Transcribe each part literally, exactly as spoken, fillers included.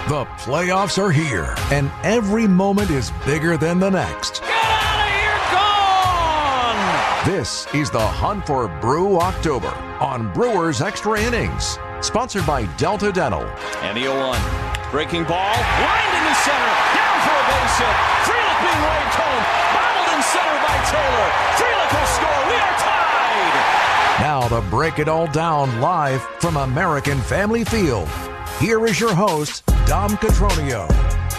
The playoffs are here, and every moment is bigger than the next. Get out of here, gone! This is the Hunt for Brew October on Brewers Extra Innings, sponsored by Delta Dental. And the oh one, breaking ball, lined into center, down for a base hit. Frelick being waved home, bobbled in center by Taylor. Frelick will score. We are tied. Now to break it all down live from American Family Field, here is your host, Dom Cotroneo.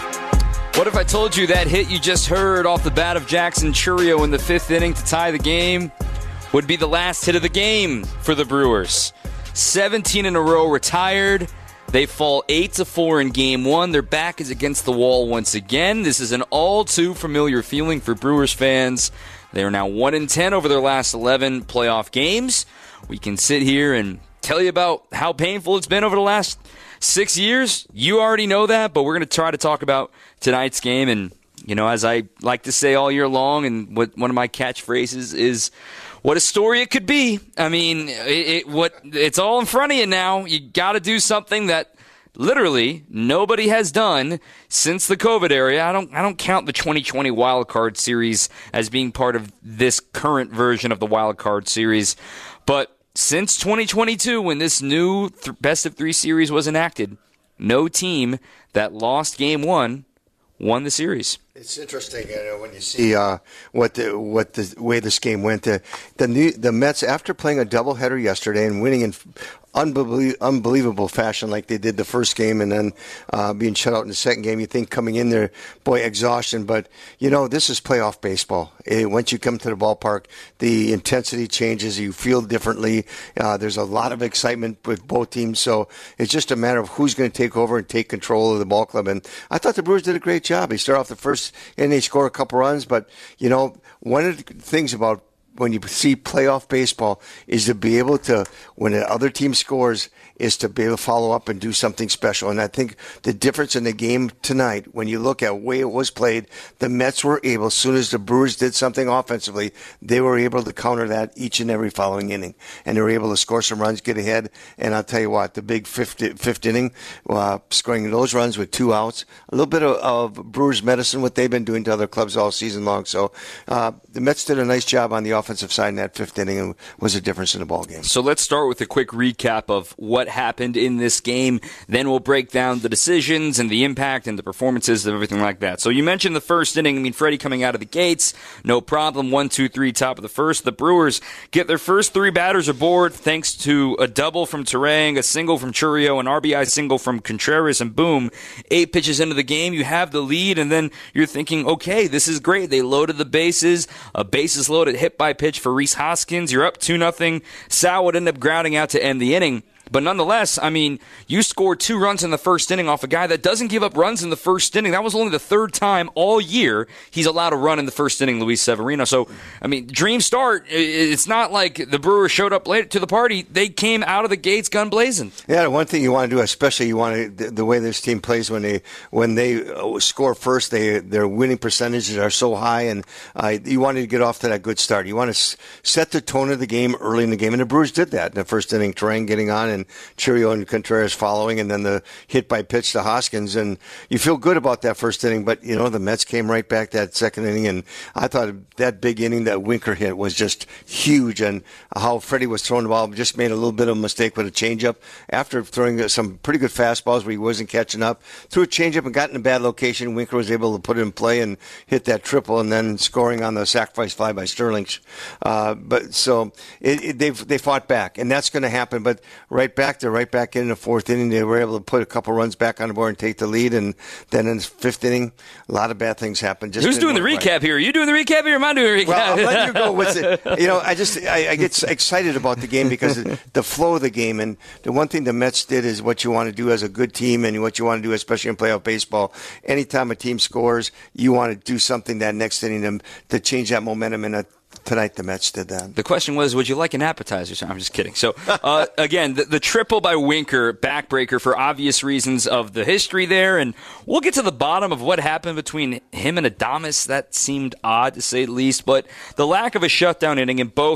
What if I told you that hit you just heard off the bat of Jackson Chourio in the fifth inning to tie the game would be the last hit of the game for the Brewers? seventeen in a row retired. They fall eight to four in game one. Their back is against the wall once again. This is an all too familiar feeling for Brewers fans. They are now one and ten over their last eleven playoff games. We can sit here and tell you about how painful it's been over the last six years. You already know that, but we're going to try to talk about tonight's game. And, you know, as I like to say all year long, and what one of my catchphrases is, what a story it could be. I mean, it, it, what it's all in front of you now. You got to do something that literally nobody has done since the COVID era. I don't I don't count the twenty twenty Wild Card Series as being part of this current version of the Wild Card Series. But since twenty twenty-two, when this new th- best of three series was enacted, no team that lost game one won the series. It's interesting, you know, when you see uh, what the what the way this game went. The the, new, the Mets, after playing a doubleheader yesterday and winning in unbelie- unbelievable fashion like they did the first game, and then uh, being shut out in the second game, you think coming in there, boy, exhaustion. But you know, this is playoff baseball. It, once you come to the ballpark, the intensity changes. You feel differently. Uh, there's a lot of excitement with both teams. So it's just a matter of who's going to take over and take control of the ball club. And I thought the Brewers did a great job. They start off the first and they score a couple runs, but you know, one of the things about when you see playoff baseball is to be able to, when the other team scores, is to be able to follow up and do something special. And I think the difference in the game tonight, when you look at the way it was played, the Mets were able, as soon as the Brewers did something offensively, they were able to counter that each and every following inning. And they were able to score some runs, get ahead. And I'll tell you what, the big fifth, fifth inning, uh, scoring those runs with two outs, a little bit of, of Brewers medicine, what they've been doing to other clubs all season long. So uh, the Mets did a nice job on the offensive side in that fifth inning and was a difference in the ball game. So let's start with a quick recap of what happened in this game. Then we'll break down the decisions and the impact and the performances and everything like that. So you mentioned the first inning. I mean, Freddie coming out of the gates, no problem. One, two, three, top of the first. The Brewers get their first three batters aboard thanks to a double from Turang, a single from Chourio, an R B I single from Contreras, and boom, eight pitches into the game, you have the lead, and then you're thinking, okay, this is great. They loaded the bases, a bases loaded hit by pitch for Rhys Hoskins. You're up two nothing. Sal would end up grounding out to end the inning. But nonetheless, I mean, you scored two runs in the first inning off a guy that doesn't give up runs in the first inning. That was only the third time all year he's allowed a run in the first inning, Luis Severino. So, I mean, dream start. It's not like the Brewers showed up late to the party. They came out of the gates gun blazing. Yeah, one thing you want to do, especially you want to, the, the way this team plays when they when they score first, they their winning percentages are so high, and uh, you wanted to get off to that good start. You want to s- set the tone of the game early in the game, and the Brewers did that in the first inning. Turang getting on, and Chourio and Contreras following, and then the hit by pitch to Hoskins, and you feel good about that first inning. But you know, the Mets came right back that second inning, and I thought that big inning that Winker hit was just huge, and how Freddie was throwing the ball, just made a little bit of a mistake with a changeup after throwing some pretty good fastballs where he wasn't catching up. Threw a changeup and got in a bad location. Winker was able to put it in play and hit that triple, and then scoring on the sacrifice fly by Sterling. Uh, but so it, it, they they fought back, and that's going to happen. But right back there. Right back in the fourth inning, they were able to put a couple runs back on the board and take the lead. And then in the fifth inning, a lot of bad things happened. Just Who's doing the recap right. here? Are you doing the recap here? Or am I doing the recap? Well, I'll let you go with it. You know, I just I, I get excited about the game because the flow of the game. And the one thing the Mets did is what you want to do as a good team, and what you want to do, especially in playoff baseball. Anytime a team scores, you want to do something that next inning to, to change that momentum in a Tonight, the Mets did that. The question was, would you like an appetizer? I'm just kidding. So, uh, again, the, the triple by Winker, backbreaker for obvious reasons of the history there. And we'll get to the bottom of what happened between him and Adames. That seemed odd, to say the least. But the lack of a shutdown inning in both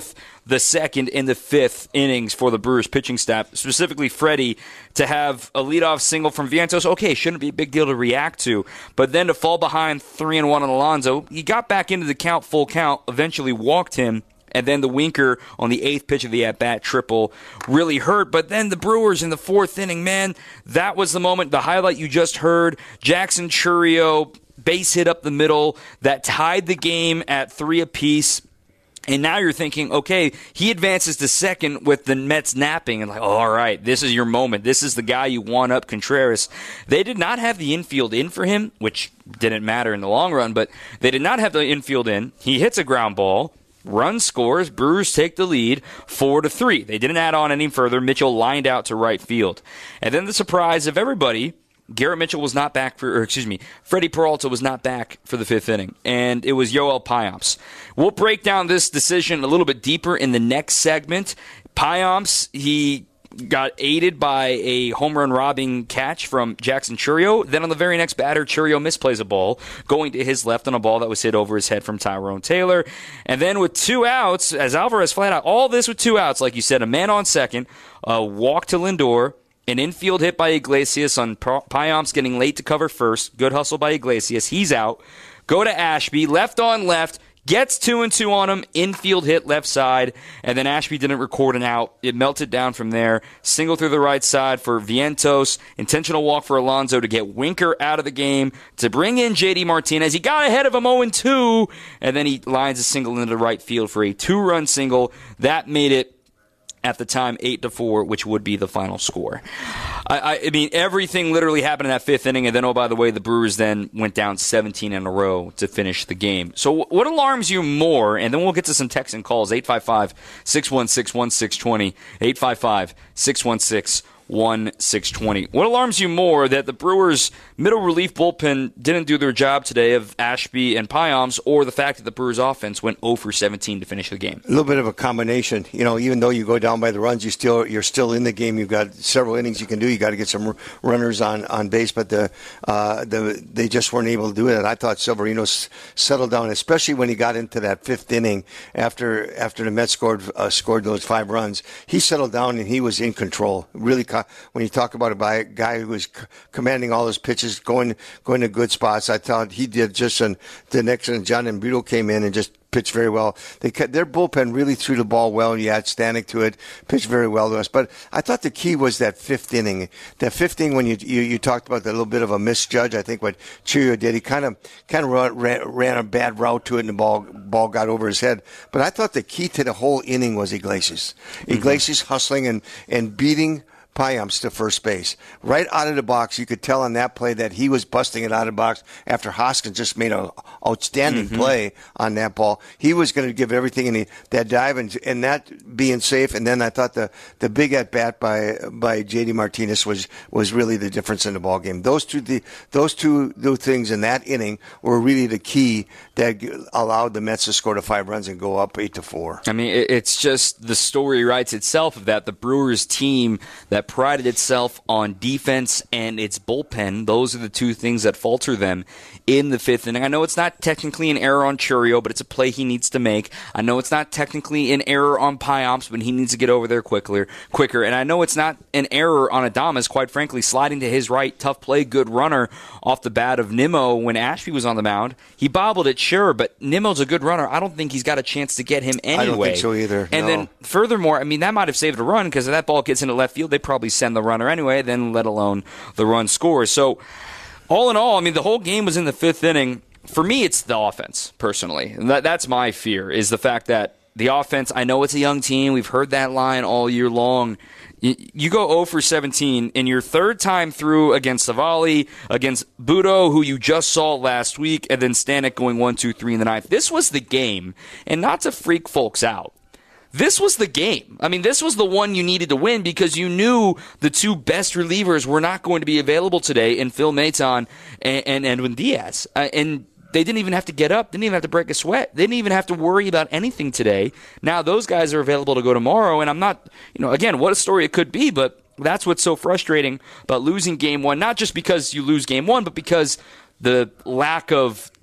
the second and the fifth innings for the Brewers pitching staff, specifically Freddie, to have a leadoff single from Vientos. Okay, shouldn't be a big deal to react to, but then to fall behind three and one on Alonso, he got back into the count, full count, eventually walked him. And then the winker on the eighth pitch of the at-bat triple really hurt. But then the Brewers in the fourth inning, man, that was the moment, the highlight you just heard. Jackson Chourio, base hit up the middle, that tied the game at three apiece. And now you're thinking, okay, he advances to second with the Mets napping. And like, oh, all right, this is your moment. This is the guy you want up, Contreras. They did not have the infield in for him, which didn't matter in the long run, but they did not have the infield in. He hits a ground ball. Run scores, Brewers take the lead four to three. They didn't add on any further. Mitchell lined out to right field. And then the surprise of everybody, Garrett Mitchell was not back for, or excuse me, Freddie Peralta was not back for the fifth inning. And it was Yoel Payamps. We'll break down this decision a little bit deeper in the next segment. Payamps, he got aided by a home run robbing catch from Jackson Chourio. Then on the very next batter, Chourio misplays a ball, going to his left on a ball that was hit over his head from Tyrone Taylor. And then with two outs, as Alvarez flat out, all this with two outs, like you said, a man on second, a walk to Lindor, an infield hit by Iglesias on Payamps getting late to cover first. Good hustle by Iglesias. He's out. Go to Ashby, left on left. Gets two and two on him, infield hit left side, and then Ashby didn't record an out. It melted down from there. Single through the right side for Vientos. Intentional walk for Alonso to get Winker out of the game, to bring in J D Martinez. He got ahead of him oh and two, and then he lines a single into the right field for a two-run single. That made it, at the time, eight to four, which would be the final score. I, I, I mean, everything literally happened in that fifth inning, and then, oh, by the way, the Brewers then went down seventeen in a row to finish the game. So what alarms you more, and then we'll get to some texts and calls, eight five five, six one six, one six two zero, eight five five, six one six, one six two zero. What alarms you more, that the Brewers' middle relief bullpen didn't do their job today of Ashby and Payamps, or the fact that the Brewers' offense went oh for seventeen to finish the game? A little bit of a combination. You know, even though you go down by the runs, you still you're still in the game. You've got several innings you can do. You got to get some runners on, on base, but the uh, the they just weren't able to do it. I thought Severino s- settled down, especially when he got into that fifth inning after after the Mets scored uh, scored those five runs. He settled down and he was in control. Really, when you talk about a guy who was c- commanding all his pitches, going going to good spots, I thought he did just an, the next one. John Embrito came in and just pitched very well. They their bullpen really threw the ball well. You had Stanek to it, pitched very well to us. But I thought the key was that fifth inning. That fifth inning when you you, you talked about that little bit of a misjudge. I think what Chourio did, he kind of kind of ran, ran a bad route to it, and the ball ball got over his head. But I thought the key to the whole inning was Iglesias. Mm-hmm. Iglesias hustling and and beating Payamps to first base. Right out of the box, you could tell on that play that he was busting it out of the box after Hoskins just made an outstanding mm-hmm. play on that ball. He was going to give everything in the, that dive and, and that being safe. And then I thought the, the big at-bat by by J D Martinez was was really the difference in the ball game. Those two the, those two, two things in that inning were really the key that allowed the Mets to score the five runs and go up eight to four. I mean, it's just the story writes itself of that. The Brewers team that prided itself on defense and its bullpen, those are the two things that falter them in the fifth inning. I know it's not technically an error on Chourio, but it's a play he needs to make. I know it's not technically an error on Payamps, but he needs to get over there quicker. quicker. And I know it's not an error on Adames, quite frankly, sliding to his right, tough play, good runner off the bat of Nimmo when Ashby was on the mound. He bobbled it, sure, but Nimmo's a good runner. I don't think he's got a chance to get him anyway. I don't think so either. And no. then furthermore, I mean, that might have saved a run because if that ball gets into left field, they probably send the runner anyway, then let alone the run score. So all in all, I mean, the whole game was in the fifth inning. For me, it's the offense, personally. That, that's my fear, is the fact that the offense, I know it's a young team. We've heard that line all year long. You, you go oh for seventeen in your third time through against Savali, against Budo, who you just saw last week, and then Stanek going one, two, three in the ninth. This was the game, and not to freak folks out. This was the game. I mean, this was the one you needed to win because you knew the two best relievers were not going to be available today in Phil Maton and, and Edwin Diaz. Uh, and they didn't even have to get up. Didn't even have to break a sweat. They didn't even have to worry about anything today. Now those guys are available to go tomorrow. And I'm not, you know, again, what a story it could be, but that's what's so frustrating about losing game one. Not just because you lose game one, but because the lack of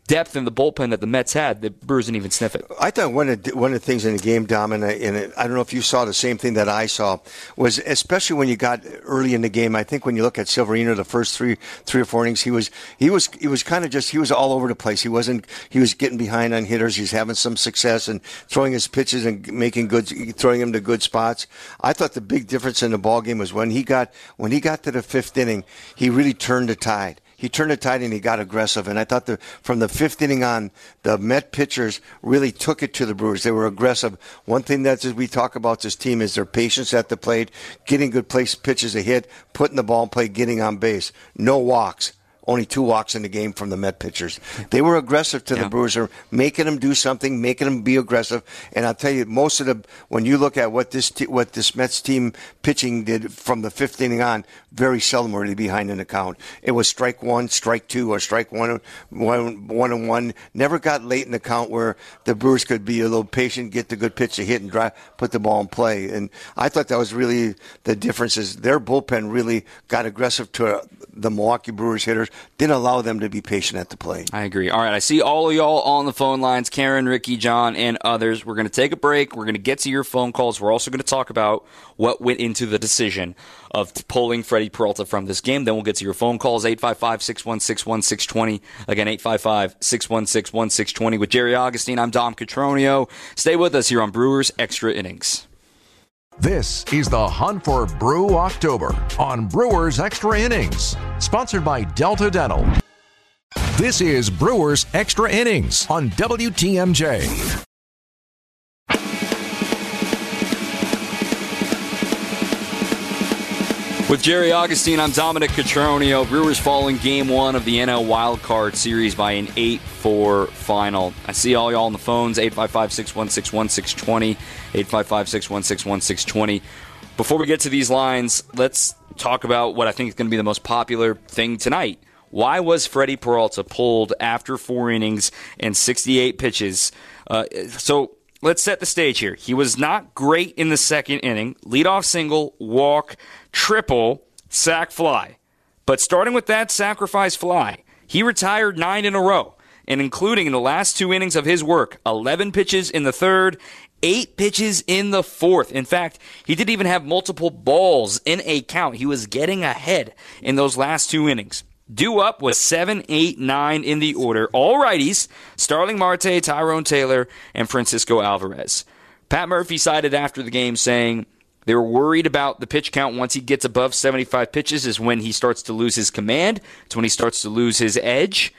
depth in the bullpen that the Mets had, the Brewers didn't even sniff it. I thought one of the, one of the things in the game, Dom, and, I, and it, I don't know if you saw the same thing that I saw, was especially when you got early in the game. I think when you look at Severino, the first three three or four innings, he was he was he was kind of just he was all over the place. He wasn't he was getting behind on hitters. He's having some success and throwing his pitches and making good throwing him to good spots. I thought the big difference in the ball game was when he got when he got to the fifth inning, he really turned the tide. He turned the tide and he got aggressive. And I thought the, from the fifth inning on, the Met pitchers really took it to the Brewers. They were aggressive. One thing that we talk about this team is their patience at the plate, getting good place pitches to hit, putting the ball in play, getting on base. No walks. Only two walks in the game from the Met pitchers. They were aggressive to yeah. the Brewers, or making them do something, making them be aggressive. And I'll tell you, most of the when you look at what this te- what this Mets team pitching did from the fifth inning on, very seldom were they behind in the count. It was strike one, strike two, or strike one, one, one and one. Never got late in the count where the Brewers could be a little patient, get the good pitch to hit, and drive, put the ball in play. And I thought that was really the difference. Is their bullpen really got aggressive to the Milwaukee Brewers hitters. Didn't allow them to be patient at the plate. I agree. All right, I see all of y'all on the phone lines, Karen, Ricky, John, and others. We're going to take a break. We're going to get to your phone calls. We're also going to talk about what went into the decision of pulling Freddie Peralta from this game. Then we'll get to your phone calls, eight five five, six one six, one six two zero. Again, eight five five, six one six, one six two zero. With Jerry Augustine, I'm Dom Cotroneo. Stay with us here on Brewers Extra Innings. This is the Hunt for Brew October on Brewers Extra Innings, sponsored by Delta Dental. This is Brewers Extra Innings on W T M J. With Jerry Augustine, I'm Dominic Cotroneo. Brewers fall in Game one of the N L Wild Card Series by an eight four final. I see all y'all on the phones, eight five five, six one six, one six two zero, eight five five, six one six, one six two zero. Before we get to these lines, let's talk about what I think is going to be the most popular thing tonight. Why was Freddie Peralta pulled after four innings and sixty-eight pitches? Uh, so let's set the stage here. He was not great in the second inning. Leadoff single, walk, triple, sac fly. But starting with that sacrifice fly, he retired nine in a row, and including in the last two innings of his work, eleven pitches in the third, eight pitches in the fourth. In fact, he didn't even have multiple balls in a count. He was getting ahead in those last two innings. Due up was seven, eight, nine in the order. All righties, Starling Marte, Tyrone Taylor, and Francisco Alvarez. Pat Murphy cited after the game saying they were worried about the pitch count. Once he gets above seventy-five pitches is when he starts to lose his command. It's when he starts to lose his edge.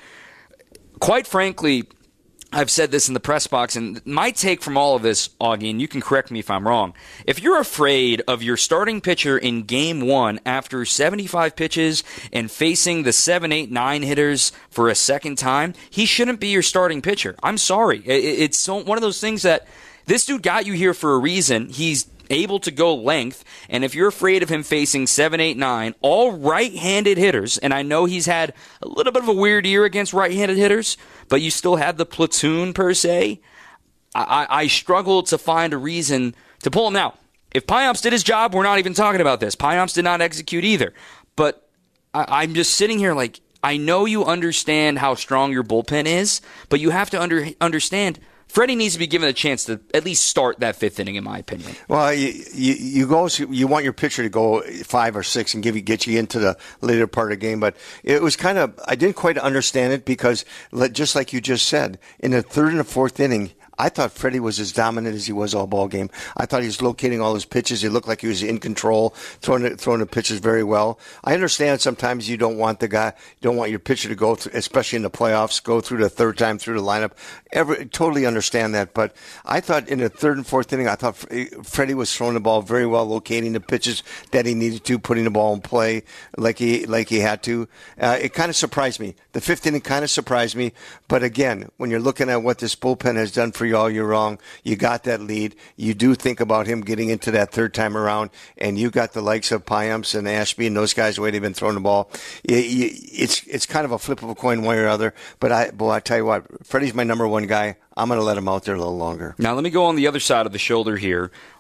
Quite frankly, I've said this in the press box, and my take from all of this, Augie, and you can correct me if I'm wrong. If you're afraid of your starting pitcher in game one after seventy-five pitches and facing the seven, eight, nine hitters for a second time, he shouldn't be your starting pitcher. I'm sorry. It's so, one of those things that this dude got you here for a reason. He's able to go length, and if you're afraid of him facing seven, eight, nine, all right-handed hitters, and I know he's had a little bit of a weird year against right-handed hitters, but you still have the platoon per se, I, I struggle to find a reason to pull him. Now, if Payamps did his job, we're not even talking about this. Payamps did not execute either, but I, I'm just sitting here like, I know you understand how strong your bullpen is, but you have to under, understand Freddie needs to be given a chance to at least start that fifth inning, in my opinion. Well, you you, you go you want your pitcher to go five or six and give you get you into the later part of the game, but it was kind of I didn't quite understand it because just like you just said, in the third and the fourth inning, I thought Freddie was as dominant as he was all ball game. I thought he was locating all his pitches. He looked like he was in control, throwing the, throwing the pitches very well. I understand sometimes you don't want the guy, you don't want your pitcher to go through, especially in the playoffs, go through the third time through the lineup. Ever, totally understand that. But I thought in the third and fourth inning, I thought Freddie was throwing the ball very well, locating the pitches that he needed to, putting the ball in play like he like he had to. Uh, it kind of surprised me. The fifth inning kind of surprised me. But again, when you're looking at what this bullpen has done for you all year long, you got that lead. You do think about him getting into that third time around, and you got the likes of Payamps and Ashby and those guys the way they've been throwing the ball. It's it's kind of a flip of a coin one way or other. But I, boy, I tell you what, Freddie's my number one guy. I'm going to let him out there a little longer. Now let me go on the other side of the shoulder here.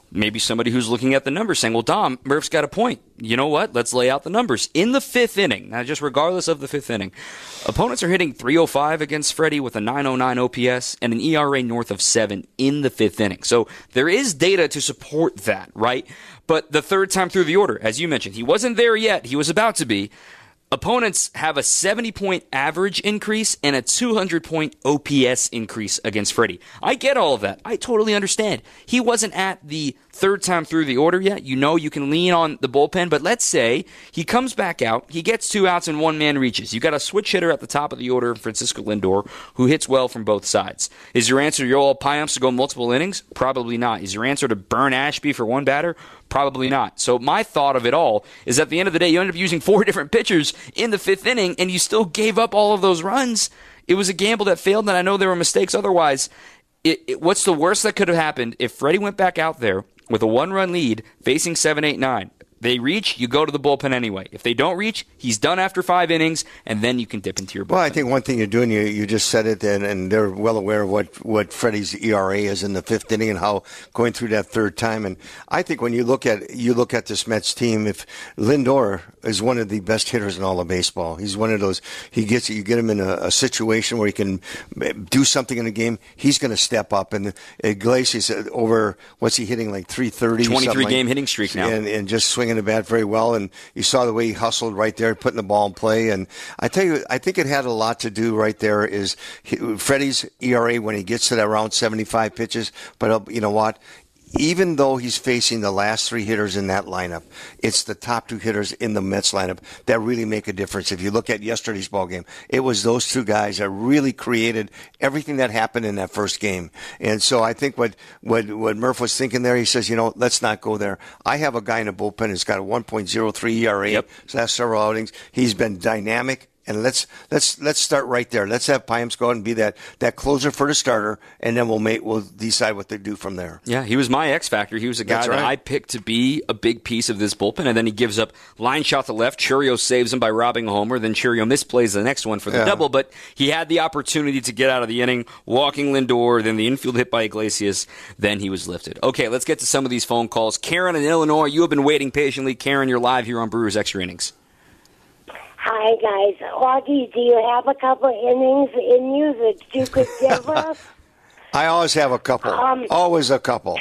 maybe somebody who's looking at the numbers saying, well, Dom, Murph's got a point. You know what? Let's lay out the numbers. In the fifth inning, now just regardless of the fifth inning, opponents are hitting three oh five against Freddie with a nine oh nine O P S and an E R A north of seven in the fifth inning. So there is data to support that, right? But the third time through the order, as you mentioned, he wasn't there yet. He was about to be. Opponents have a seventy-point average increase and a two hundred point O P S increase against Freddie. I get all of that. I totally understand. He wasn't at the third time through the order yet. You know you can lean on the bullpen, but let's say he comes back out, he gets two outs and one man reaches. You got a switch hitter at the top of the order, Francisco Lindor, who hits well from both sides. Is your answer Yoel Payamps to go multiple innings? Probably not. Is your answer to burn Ashby for one batter? Probably not. So my thought of it all is at the end of the day, you end up using four different pitchers in the fifth inning, and you still gave up all of those runs. It was a gamble that failed, and I know there were mistakes otherwise. It, it, what's the worst that could have happened if Freddie went back out there with a one-run lead facing seven eight nine? They reach, you go to the bullpen anyway. If they don't reach, he's done after five innings, and then you can dip into your bullpen. Well, I think one thing you're doing, you you just said it, and, and they're well aware of what, what Freddie's E R A is in the fifth inning and how going through that third time. And I think when you look at you look at this Mets team, if Lindor is one of the best hitters in all of baseball, he's one of those. He gets you get him in a, a situation where he can do something in a game. He's going to step up. And Iglesias over what's he hitting like three thirty, twenty-three game like, hitting streak now, and, and just swinging the bat very well, and you saw the way he hustled right there, putting the ball in play. And I tell you, I think it had a lot to do right there is he, Freddie's E R A when he gets to that around seventy-five pitches. But uh, you know what? Even though he's facing the last three hitters in that lineup, it's the top two hitters in the Mets lineup that really make a difference. If you look at yesterday's ball game, it was those two guys that really created everything that happened in that first game. And so I think what, what, what Murph was thinking there, he says, you know, let's not go there. I have a guy in the bullpen who's got a one point oh three E R A. Yep. So that's several outings. He's been dynamic. And let's let's let's start right there. Let's have Payamps go out and be that, that closer for the starter, and then we'll make we'll decide what they do from there. Yeah, he was my X factor. He was a guy That's that right. I picked to be a big piece of this bullpen, and then he gives up line shot to left. Churio saves him by robbing a homer. Then Churio misplays the next one for the Yeah. double, but he had the opportunity to get out of the inning, walking Lindor, then the infield hit by Iglesias. Then he was lifted. Okay, let's get to some of these phone calls. Karen in Illinois, you have been waiting patiently. Karen, you're live here on Brewers Extra Innings. Hi, guys. Augie, do you have a couple innings in you that you could give us? I always have a couple. Um, always a couple.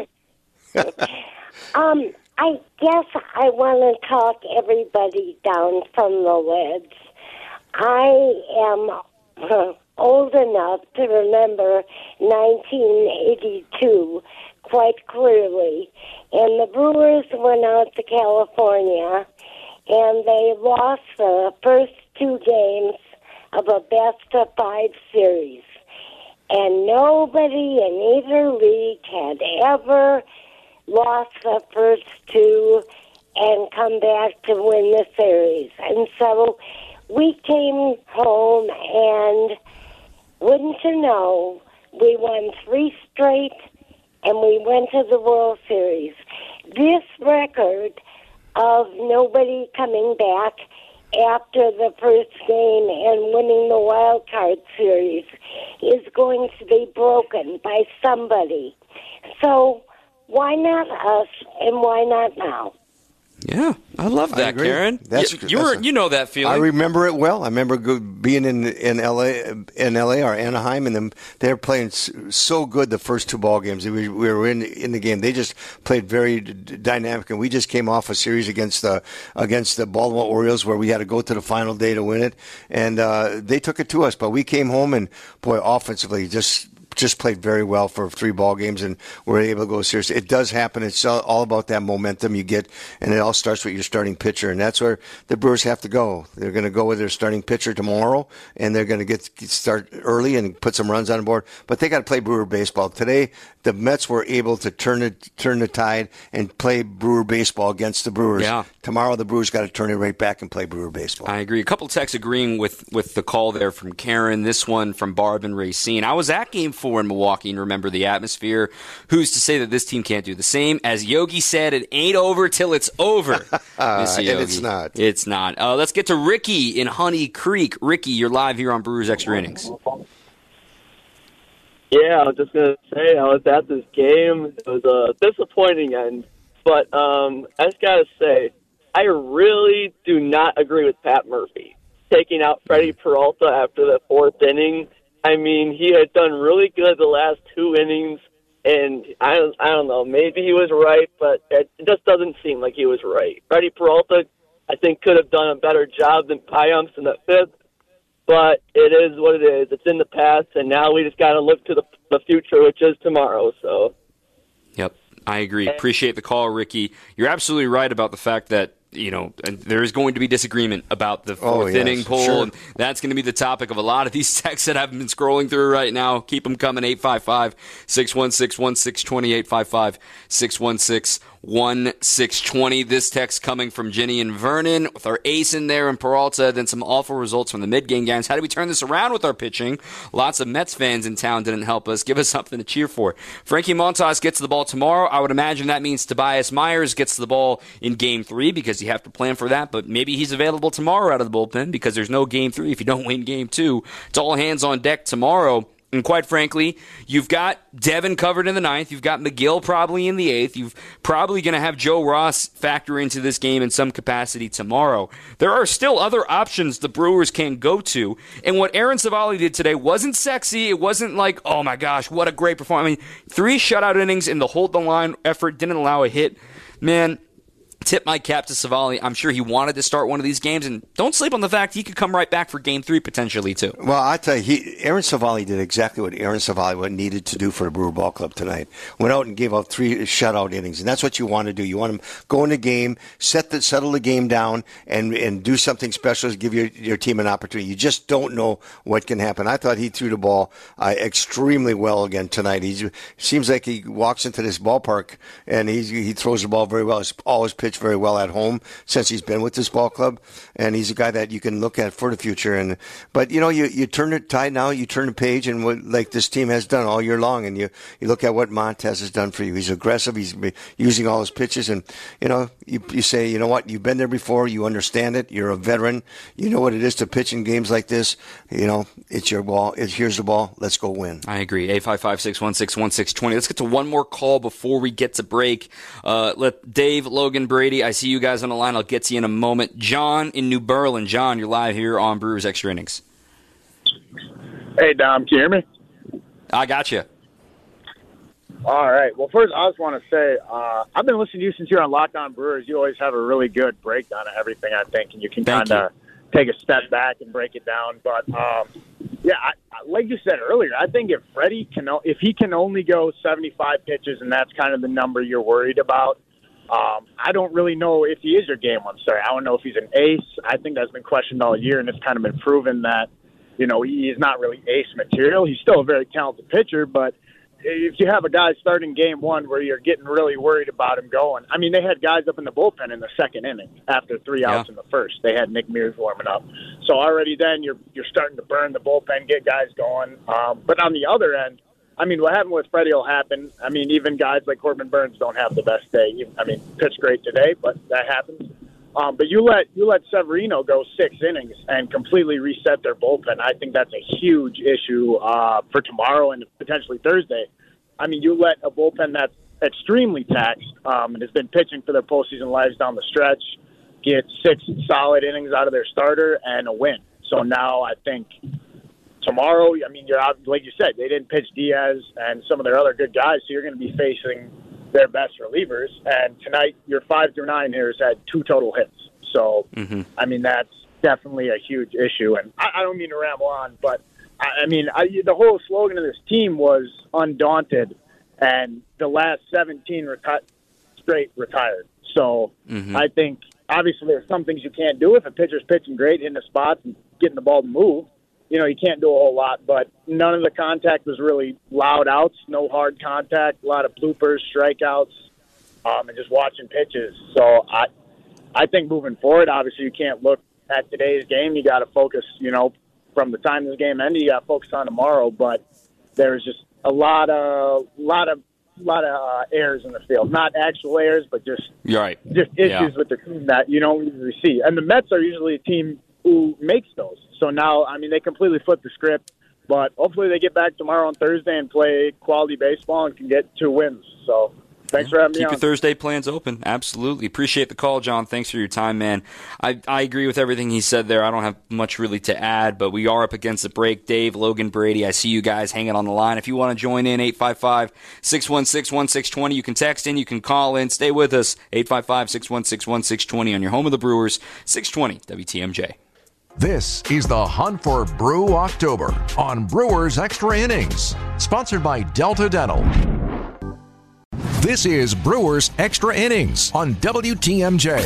um, I guess I want to talk everybody down from the ledge. I am uh, old enough to remember nineteen eighty-two quite clearly, and the Brewers went out to California, and they lost the first two games of a best-of-five series. And nobody in either league had ever lost the first two and come back to win the series. And so we came home, and wouldn't you know, we won three straight, and we went to the World Series. This record of nobody coming back after the first game and winning the wild card series is going to be broken by somebody. So why not us, and why not now? Yeah, I love I that, agree. Karen. That's- you, you that's were, a- you know that feeling. I remember it well. I remember go, being in in L A in L A or Anaheim, and them they were playing s- so good the first two ball games. We, we were in in the game. They just played very d- dynamic, and we just came off a series against the against the Baltimore Orioles where we had to go to the final day to win it, and uh, they took it to us. But we came home, and boy, offensively, just. just played very well for three ball games and were able to go serious. It does happen. It's all, all about that momentum you get, and it all starts with your starting pitcher, and that's where the Brewers have to go. They're going to go with their starting pitcher tomorrow, and they're going to get, get start early and put some runs on the board. But they got to play Brewer baseball today. The Mets were able to turn it, turn the tide and play Brewer baseball against the Brewers. Yeah. Tomorrow, the Brewers got to turn it right back and play Brewer baseball. I agree. A couple of texts agreeing with, with the call there from Karen. This one from Barb and Racine. I was at Game Four in Milwaukee and remember the atmosphere. Who's to say that this team can't do the same? As Yogi said, it ain't over till it's over. Uh, and Yogi. it's not. It's not. Uh, let's get to Ricky in Honey Creek. Ricky, you're live here on Brewers Extra Innings. Yeah, I was just going to say, I was at this game. It was a disappointing end. But um, I just got to say, I really do not agree with Pat Murphy taking out Freddie Peralta after the fourth inning. I mean, he had done really good the last two innings, and I don't, I don't know, maybe he was right, but it just doesn't seem like he was right. Freddie Peralta, I think, could have done a better job than Payamps in the fifth, but it is what it is. It's in the past, and now we just got to look to the, the future, which is tomorrow. So, Yep, I agree. Appreciate the call, Ricky. You're absolutely right about the fact that, you know, there is going to be disagreement about the fourth oh, yes, inning poll, sure. and that's going to be the topic of a lot of these texts that I've been scrolling through right now. Keep them coming, eight five five, six one six, one six two zero, eight five five, six one six, one six two zero. This text coming from Jenny and Vernon with our ace in there and Peralta, then some awful results from the mid-game games. How do we turn this around with our pitching? Lots of Mets fans in town didn't help us. Give us something to cheer for. Frankie Montas gets to the ball tomorrow. I would imagine that means Tobias Myers gets to the ball in game three because you have to plan for that, but maybe he's available tomorrow out of the bullpen because there's no game three if you don't win game two. It's all hands on deck tomorrow. And quite frankly, you've got Devin covered in the ninth. You've got McGill probably in the eighth. You've probably going to have Joe Ross factor into this game in some capacity tomorrow. There are still other options the Brewers can go to. And what Aaron Savali did today wasn't sexy. It wasn't like, oh my gosh, what a great performance. I mean, three shutout innings in the hold the line effort, didn't allow a hit. Man, tip my cap to Savali. I'm sure he wanted to start one of these games, and don't sleep on the fact he could come right back for game three potentially, too. Well, I tell you, he, Aaron Savali did exactly what Aaron Savali needed to do for the Brewer Ball Club tonight. Went out and gave out three shutout innings, and that's what you want to do. You want him go in the game, set the, settle the game down, and, and do something special to give your, your team an opportunity. You just don't know what can happen. I thought he threw the ball uh, extremely well again tonight. He seems like he walks into this ballpark, and he's, he throws the ball very well. He's always pitched very well at home since he's been with this ball club, and he's a guy that you can look at for the future. And but you know, you, you turn the tide now, you turn the page, and what like this team has done all year long, and you, you look at what Montez has done for you. He's aggressive. He's using all his pitches, and you know, you, you say, you know what, you've been there before. You understand it. You're a veteran. You know what it is to pitch in games like this. You know, it's your ball. It's, here's the ball. Let's go win. I agree. eight five five, six one six, one six two zero. Let's get to one more call before we get to break. Uh, let Dave, Logan, Brady, I see you guys on the line. I'll get to you in a moment. John in New Berlin. John, you're live here on Brewers Extra Innings. Hey, Dom, can you hear me? I got you. All right. Well, first, I just want to say uh, I've been listening to you since you're on Locked On Brewers. You always have a really good breakdown of everything, I think, and you can kind of take a step back and break it down. But, um, yeah, I, like you said earlier, I think if Freddie can, if he can only go seventy-five pitches and that's kind of the number you're worried about, Um, I don't really know if he is your game one starter. I don't know if he's an ace. I think that's been questioned all year, and it's kind of been proven that, you know, he's not really ace material. He's still a very talented pitcher, but if you have a guy starting game one where you're getting really worried about him going, I mean, they had guys up in the bullpen in the second inning after three outs yeah. in the first. They had Nick Mears warming up. So already then you're you're starting to burn the bullpen, get guys going. Um, but on the other end, I mean, what happened with Freddie will happen. I mean, even guys like Corbin Burns don't have the best day. I mean, pitched great today, but that happens. Um, but you let you let Severino go six innings and completely reset their bullpen. I think that's a huge issue uh, for tomorrow and potentially Thursday. I mean, you let a bullpen that's extremely taxed um, and has been pitching for their postseason lives down the stretch get six solid innings out of their starter and a win. So now I think tomorrow, I mean, you're out, like you said, they didn't pitch Diaz and some of their other good guys, so you're going to be facing their best relievers. And tonight, your five through nine hitters had two total hits. So, mm-hmm. I mean, that's definitely a huge issue. And I, I don't mean to ramble on, but, I, I mean, I, the whole slogan of this team was undaunted, and the last seventeen reti- straight retired. So mm-hmm. I think, obviously, there's some things you can't do. If a pitcher's pitching great, hitting the spots and getting the ball to move, you know, you can't do a whole lot, but none of the contact was really loud outs, no hard contact, a lot of bloopers, strikeouts, um, and just watching pitches. So I I think moving forward, obviously you can't look at today's game. You got to focus, you know, from the time this game ended, you got to focus on tomorrow, but there's just a lot of, lot of, lot of uh, errors in the field. Not actual errors, but just, You're right. just issues yeah. with the team that you don't usually see. And the Mets are usually a team who makes those. So now, I mean, they completely flipped the script. But hopefully they get back tomorrow on Thursday and play quality baseball and can get two wins. So thanks for having Keep me on. your Thursday plans open. Absolutely. Appreciate the call, John. Thanks for your time, man. I, I agree with everything he said there. I don't have much really to add, but we are up against the break. Dave, Logan, Brady, I see you guys hanging on the line. If you want to join in, eight five five, six one six, one six two zero. You can text in. You can call in. Stay with us. eight five five, six one six, one six two zero on your home of the Brewers, six twenty W T M J. This is the Hunt for Brew October on Brewers Extra Innings, sponsored by Delta Dental. This is Brewers Extra Innings on W T M J.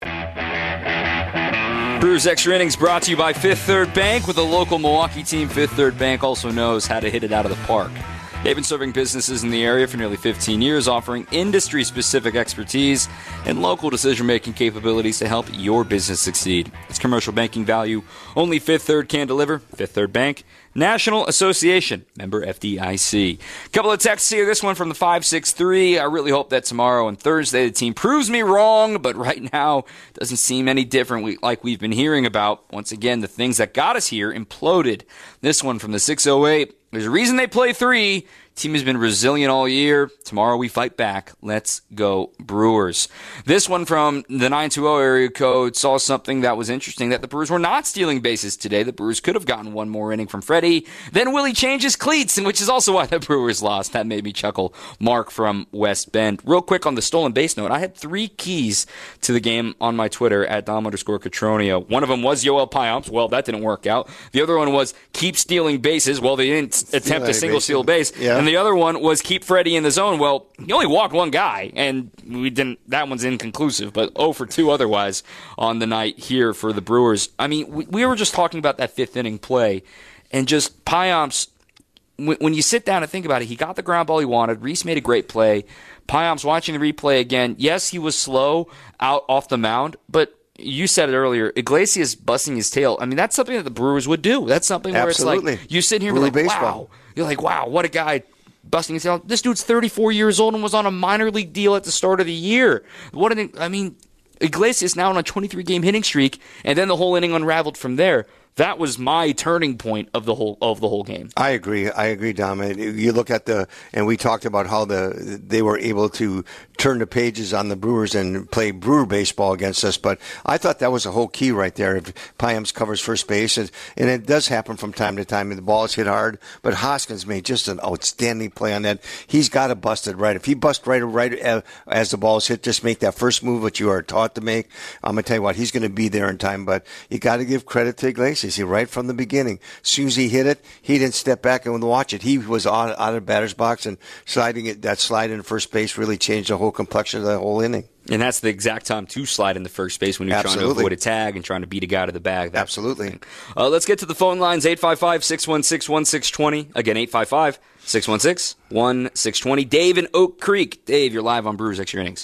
Brewers Extra Innings brought to you by Fifth Third Bank. With a local Milwaukee team, Fifth Third Bank also knows how to hit it out of the park. They've been serving businesses in the area for nearly fifteen years, offering industry-specific expertise and local decision-making capabilities to help your business succeed. It's commercial banking value only Fifth Third can deliver. Fifth Third Bank, National Association, member F D I C. Couple of texts here. This one from the five six three. I really hope that tomorrow and Thursday the team proves me wrong, but right now doesn't seem any different like we've been hearing about. Once again, the things that got us here imploded. This one from the six oh eight. There's a reason they play three. Team has been resilient all year. Tomorrow we fight back. Let's go Brewers. This one from the nine two zero area code saw something that was interesting, that the Brewers were not stealing bases today. The Brewers could have gotten one more inning from Freddie. Then Willie changes cleats, and which is also why the Brewers lost. That made me chuckle. Mark from West Bend. Real quick on the stolen base note, I had three keys to the game on my Twitter at Dom underscore Catronio. One of them was Yoel Payamps. Well, that didn't work out. The other one was keep stealing bases. Well, they didn't attempt a single steal base. Yeah. And the other one was keep Freddie in the zone. Well, he only walked one guy, and we didn't. That one's inconclusive, but oh for two otherwise on the night here for the Brewers. I mean, we, we were just talking about that fifth inning play, and just Payamps, when, when you sit down and think about it, he got the ground ball he wanted. Reese made a great play. Payamps, watching the replay again, yes, he was slow out off the mound, but you said it earlier, Iglesias busting his tail. I mean, that's something that the Brewers would do. That's something where Absolutely. it's like, you sit here and Brewer be like, baseball. wow. You're like, wow, what a guy. Busting his tail. This dude's thirty-four years old and was on a minor league deal at the start of the year. What an, I mean, Iglesias now on a twenty-three game hitting streak, and then the whole inning unraveled from there. That was my turning point of the whole of the whole game. I agree. I agree, Dom. You look at the, and we talked about how the they were able to turn the pages on the Brewers and play Brewer baseball against us. But I thought that was a whole key right there. If Payamps covers first base, and, and it does happen from time to time, and the ball is hit hard. But Hoskins made just an outstanding play on that. He's got to bust it right. If he busts right, right as the ball is hit, just make that first move that you are taught to make. I'm gonna tell you what, he's going to be there in time. But you got to give credit to Iglesias. He right from the beginning. As soon as he hit it, he didn't step back and watch it. He was out, out of the batter's box, and sliding it, that slide into first base really changed the whole complexion of the whole inning. And that's the exact time to slide in the first base when you're Absolutely. trying to avoid a tag and trying to beat a guy to the bag. That Absolutely. Uh, let's get to the phone lines, eight five five, six one six, one six two zero. Again, eight five five, six one six, one six two zero. Dave in Oak Creek. Dave, you're live on Brewers Extra Innings.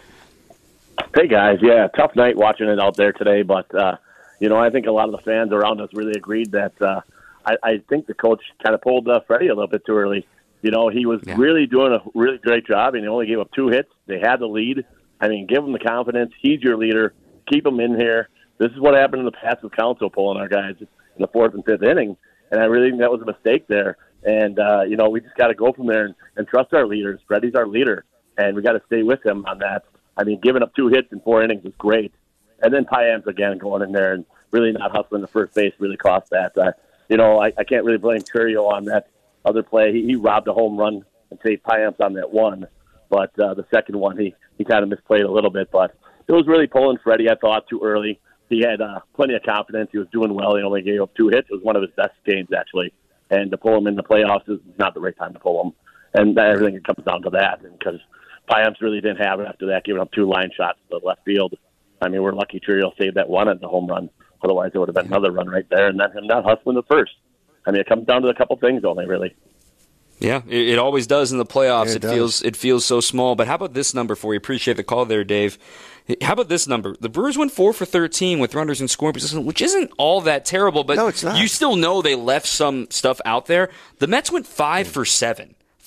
Hey, guys. Yeah, tough night watching it out there today, but uh, you know, I think a lot of the fans around us really agreed that uh, I, I think the coach kind of pulled uh, Freddie a little bit too early. You know, he was Yeah. really doing a really great job, and he only gave up two hits. They had the lead. I mean, give him the confidence. He's your leader. Keep him in here. This is what happened in the past with Council pulling our guys in the fourth and fifth inning, and I really think that was a mistake there. And, uh, you know, we just got to go from there and, and trust our leaders. Freddie's our leader, and we got to stay with him on that. I mean, giving up two hits in four innings is great. And then Payamps again going in there and really not hustling the first base really cost that. Uh, you know, I, I can't really blame Curio on that other play. He, he robbed a home run and saved Payamps on that one. But uh, the second one, he, he kind of misplayed a little bit. But it was really pulling Freddie, I thought, too early. He had uh, plenty of confidence. He was doing well. He only gave up two hits. It was one of his best games, actually. And to pull him in the playoffs is not the right time to pull him. And everything comes down to that. Because Payamps really didn't have it after that, giving up two line shots to the left field. I mean, we're lucky Curio saved that one at the home run. Otherwise, it would have been another run right there, and then him not hustling the first. I mean, it comes down to a couple things only, really. Yeah, it, it always does in the playoffs. Yeah, it it does. feels it feels so small. But how about this number for you? Appreciate the call there, Dave. How about this number? The Brewers went four for thirteen with runners in scoring position, which isn't all that terrible. But No, it's not. you still know they left some stuff out there. The Mets went five for seven.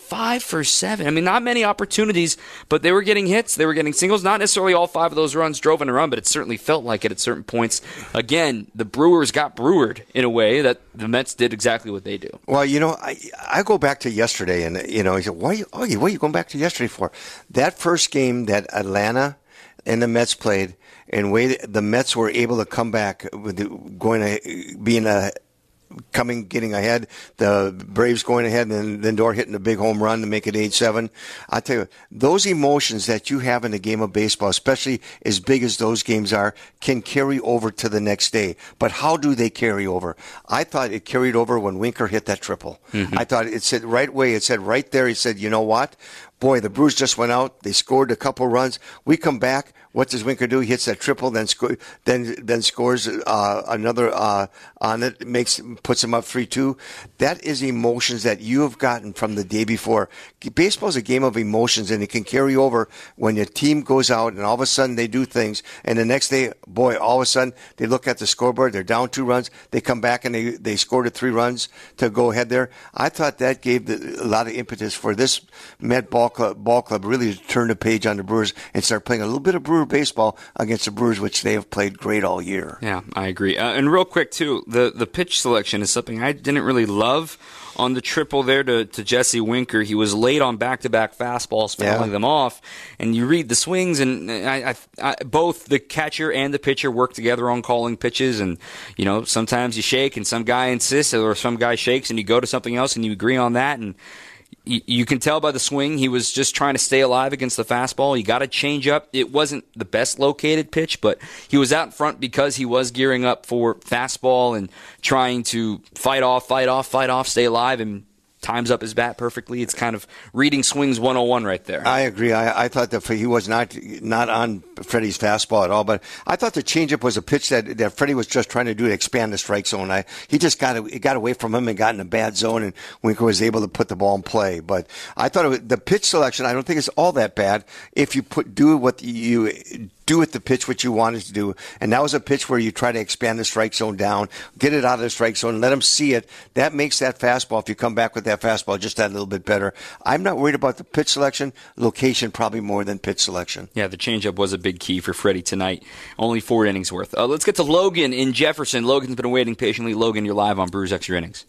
five for seven. I mean, not many opportunities, but they were getting hits. They were getting singles. Not necessarily all five of those runs drove in a run, but it certainly felt like it at certain points. Again, the Brewers got brewered in a way that the Mets did exactly what they do. Well, you know, I I go back to yesterday, and, you know, he said, why, oh, what are you going back to yesterday for? That first game that Atlanta and the Mets played, and way the Mets were able to come back with the, going to being a coming, getting ahead, the Braves going ahead, and then Lindor hitting a big home run to make it eight seven. I tell you, those emotions that you have in a game of baseball, especially as big as those games are, can carry over to the next day. But how do they carry over? I thought it carried over when Winker hit that triple. Mm-hmm. I thought it said right way. It said right there. He said, you know what? Boy, the Brewers just went out. They scored a couple runs. We come back. What does Winker do? He hits that triple, then sco- then then scores uh, another uh, on it. Makes puts him up three two. That is emotions that you have gotten from the day before. Baseball is a game of emotions, and it can carry over when your team goes out and all of a sudden they do things, and the next day, boy, all of a sudden they look at the scoreboard. They're down two runs. They come back and they they scored three runs to go ahead there. I thought that gave the, a lot of impetus for this Met ball club, ball club really to turn the page on the Brewers and start playing a little bit of Brewer baseball against the Brewers, which they have played great all year. Yeah, I agree. Uh, and real quick, too, the, the pitch selection is something I didn't really love on the triple there to, to Jesse Winker. He was late on back-to-back fastballs, fouling yeah. them off. And you read the swings, and I, I, I, both the catcher and the pitcher work together on calling pitches. And, you know, sometimes you shake and some guy insists, or some guy shakes and you go to something else and you agree on that. And you can tell by the swing he was just trying to stay alive against the fastball. He got a changeup. It wasn't the best located pitch, but he was out in front because he was gearing up for fastball and trying to fight off, fight off, fight off, stay alive, and times up his bat perfectly. It's kind of reading swings one oh one right there. I agree. I, I thought that he was not not on Freddie's fastball at all, but I thought the changeup was a pitch that, that Freddie was just trying to do to expand the strike zone. I, he just got it got away from him and got in a bad zone, and Winker was able to put the ball in play. But I thought it was, the pitch selection, I don't think it's all that bad if you put do what you do with the pitch what you wanted to do. And that was a pitch where you try to expand the strike zone down, get it out of the strike zone, and let them see it. That makes that fastball, if you come back with that fastball, just that little bit better. I'm not worried about the pitch selection. Location probably more than pitch selection. Yeah, the changeup was a big key for Freddie tonight. Only four innings worth. Uh, let's get to Logan in Jefferson. Logan's been waiting patiently. Logan, you're live on Brewers Extra Innings.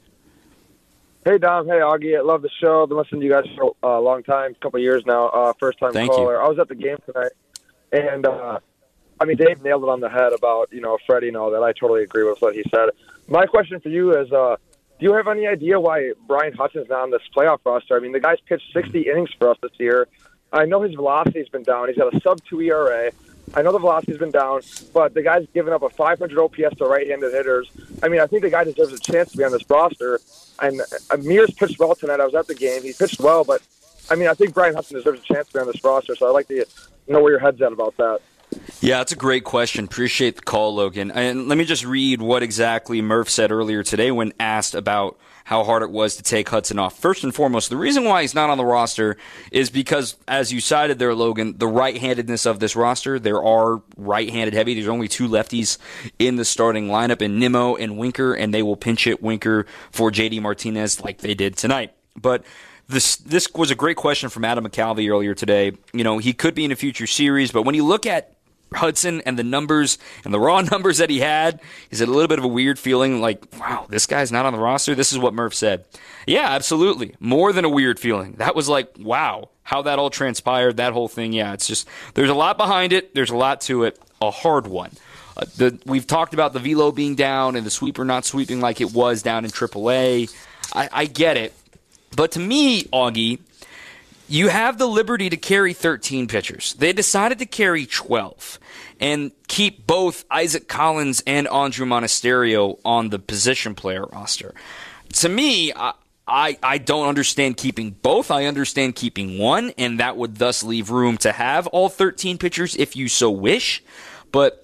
Hey, Dom. Hey, Augie. I love the show. I've been listening to you guys for a long time, a couple of years now. Uh, first-time Thank caller. You. I was at the game tonight, and, uh, I mean, Dave nailed it on the head about, you know, Freddie and all that. I totally agree with what he said. My question for you is, uh, do you have any idea why Brian Hudson's not on this playoff roster? I mean, the guy's pitched sixty innings for us this year. I know his velocity's been down. He's got a sub two E R A. I know the velocity's been down, but the guy's given up a five hundred O P S to right-handed hitters. I mean, I think the guy deserves a chance to be on this roster. And uh, Mears pitched well tonight. I was at the game. He pitched well, but, I mean, I think Brian Hudson deserves a chance to be on this roster, so I'd like to know where your head's at about that. Yeah, that's a great question. Appreciate the call, Logan. And let me just read what exactly Murph said earlier today when asked about how hard it was to take Hudson off. First and foremost, the reason why he's not on the roster is because, as you cited there, Logan, the right-handedness of this roster. There are right-handed heavy. There's only two lefties in the starting lineup, in Nimmo and Winker, and they will pinch hit Winker for J D Martinez like they did tonight. But This this was a great question from Adam McCalvey earlier today. You know, he could be in a future series, but when you look at Hudson and the numbers and the raw numbers that he had, is it a little bit of a weird feeling like, wow, this guy's not on the roster? This is what Murph said. Yeah, absolutely. More than a weird feeling. That was like, wow, how that all transpired, that whole thing. Yeah, it's just, there's a lot behind it. There's a lot to it. A hard one. Uh, the, we've talked about the velo being down and the sweeper not sweeping like it was down in triple A. I, I get it. But to me, Augie, you have the liberty to carry thirteen pitchers. They decided to carry twelve and keep both Isaac Collins and Andrew Monasterio on the position player roster. To me, I, I, I don't understand keeping both. I understand keeping one, and that would thus leave room to have all thirteen pitchers if you so wish. But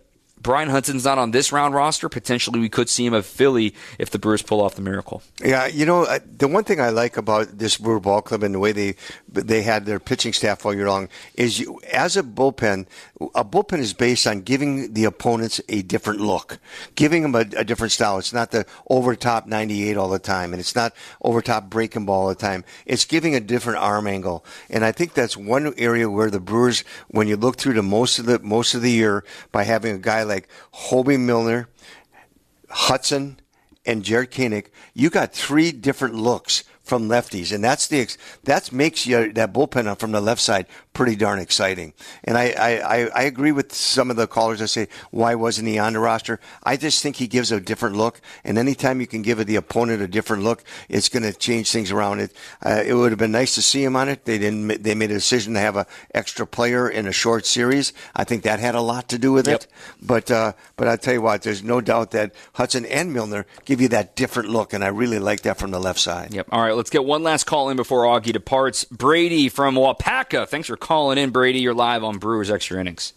Brian Hudson's not on this round roster. Potentially we could see him at Philly if the Brewers pull off the miracle. Yeah, you know, the one thing I like about this Brewer ball club and the way they they had their pitching staff all year long is you, as a bullpen, a bullpen is based on giving the opponents a different look, giving them a, a different style. It's not the over-top ninety-eight all the time, and it's not over-top breaking ball all the time. It's giving a different arm angle. And I think that's one area where the Brewers, when you look through the most of the most of the year, by having a guy like Hobie Milner, Hudson, and Jared Koenig, you got three different looks from lefties, and that's the that makes you that bullpen from the left side pretty darn exciting. And I, I, I agree with some of the callers that say, why wasn't he on the roster? I just think he gives a different look, and anytime you can give the opponent a different look, it's going to change things around. It uh, it would have been nice to see him on it. They didn't. They made a decision to have an extra player in a short series. I think that had a lot to do with Yep. it. But uh, but I tell you what, there's no doubt that Hudson and Milner give you that different look, and I really like that from the left side. Yep. All right, let's get one last call in before Augie departs. Brady from Wapaka. Thanks for calling in, Brady. You're live on Brewers Extra Innings.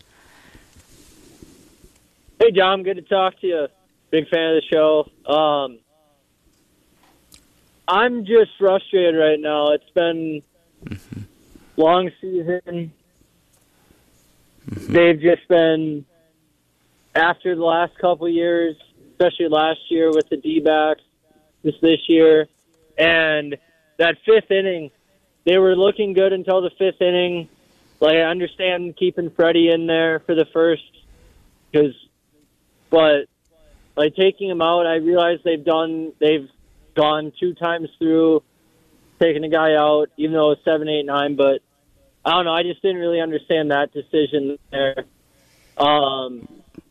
Hey, John. Good to talk to you. Big fan of the show. Um, I'm just frustrated right now. It's been mm-hmm. long season. Mm-hmm. They've just been, after the last couple of years, especially last year with the D-backs, just this year, and that fifth inning, they were looking good until the fifth inning. Like, I understand keeping Freddie in there for the first, because, but like taking him out, I realize they've done, they've gone two times through taking a guy out, even though it's seven, eight, nine. But I don't know. I just didn't really understand that decision there. Um,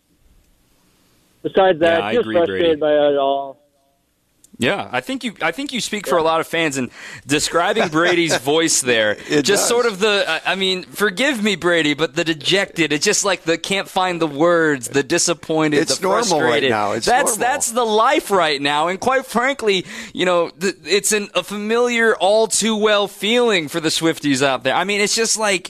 besides that, yeah, just agree, frustrated Brady. by it all. Yeah, I think you. I think you speak for a lot of fans, and describing Brady's voice there, It just does. sort of the. I mean, forgive me, Brady, but the dejected. It's just like the can't find the words, the disappointed, It's the normal right frustrated. now. It's that's normal. that's the life right now, and quite frankly, you know, th- it's an, a familiar, all too well feeling for the Swifties out there. I mean, it's just like,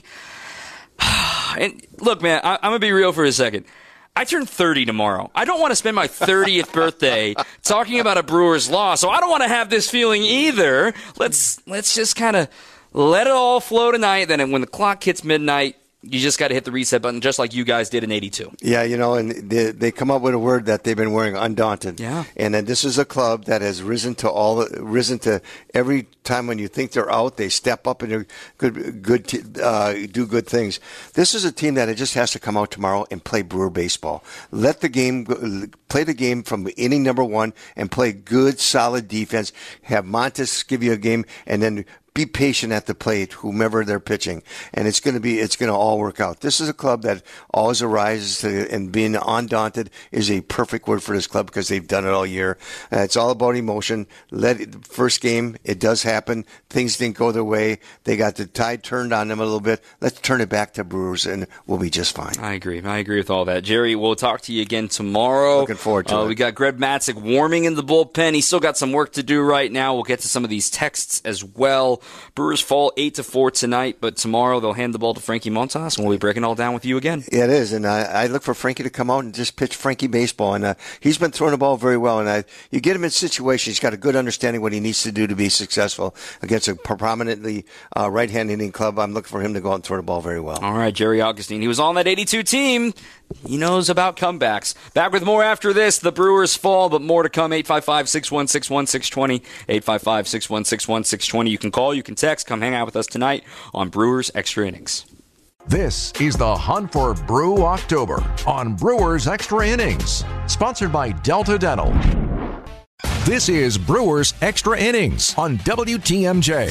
and look, man, I, I'm gonna be real for a second. I turn thirty tomorrow. I don't want to spend my thirtieth birthday talking about a Brewers loss, so I don't want to have this feeling either. Let's let's just kind of let it all flow tonight. Then when the clock hits midnight, you just got to hit the reset button, just like you guys did in eighty-two. Yeah, you know, and they, they come up with a word that they've been wearing, undaunted. Yeah. And then this is a club that has risen to all, risen to every time when you think they're out, they step up and they're good, good, uh, do good things. This is a team that just has to come out tomorrow and play Brewer baseball. Let the game, play the game from inning number one and play good, solid defense. Have Montes give you a game, and then be patient at the plate, whomever they're pitching, and it's going to be it's going to all work out. This is a club that always arises to, and being undaunted is a perfect word for this club because they've done it all year. Uh, it's all about emotion. Let it, first game, it does happen. Things didn't go their way. They got the tide turned on them a little bit. Let's turn it back to Brewers, and we'll be just fine. I agree. I agree with all that. Jerry, we'll talk to you again tomorrow. Looking forward to uh, it. We got Greg Matzek warming in the bullpen. He's still got some work to do right now. We'll get to some of these texts as well. Brewers fall eight to four tonight, but tomorrow they'll hand the ball to Frankie Montas, and we'll be breaking it all down with you again. Yeah, it is, and I, I look for Frankie to come out and just pitch Frankie baseball, and uh, he's been throwing the ball very well, and I, you get him in situations, he's got a good understanding what he needs to do to be successful against a prominently uh, right-hand hitting club. I'm looking for him to go out and throw the ball very well. All right, Jerry Augustine. He was on that eighty-two team. He knows about comebacks. Back with more after this. The Brewers fall, but more to come. eight five five, six one six, one six two zero. eight five five, six one six, one six two zero. You can call, you can text. Come hang out with us tonight on Brewers Extra Innings. This is the Hunt for Brew October on Brewers Extra Innings, sponsored by Delta Dental. This is Brewers Extra Innings on W T M J.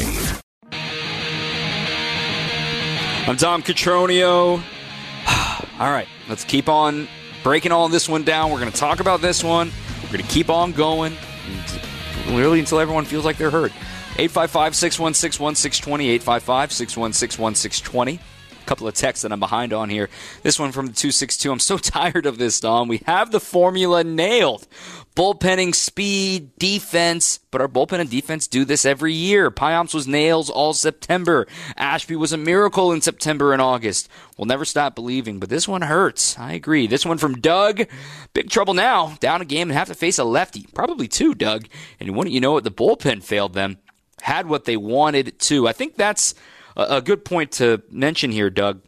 I'm Tom Cotroneo. All right, let's keep on breaking all this one down. We're going to talk about this one. We're going to keep on going, really until everyone feels like they're heard. eight five five, six one six, one six two zero, eight five five, six one six, one six two zero. couple of texts that I'm behind on here. This one from the two six two. I'm so tired of this, Dom. We have the formula nailed. Bullpenning, speed, defense, but our bullpen and defense do this every year. Payamps was nails all September. Ashby was a miracle in September and August. We'll never stop believing, but this one hurts. I agree. This one from Doug. Big trouble now. Down a game and have to face a lefty. Probably two, Doug. And wouldn't you know it, the bullpen failed them. Had what they wanted to. I think that's a good point to mention here, Doug,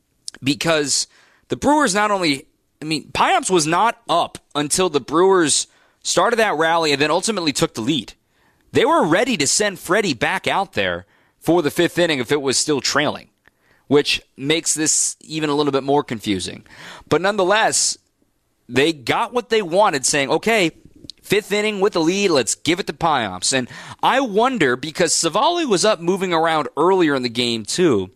because the Brewers not only, I mean, Payamps was not up until the Brewers started that rally and then ultimately took the lead. They were ready to send Freddie back out there for the fifth inning if it was still trailing, which makes this even a little bit more confusing. But nonetheless, they got what they wanted, saying, okay, fifth inning with the lead, let's give it to Payamps. And I wonder, because Savali was up moving around earlier in the game too,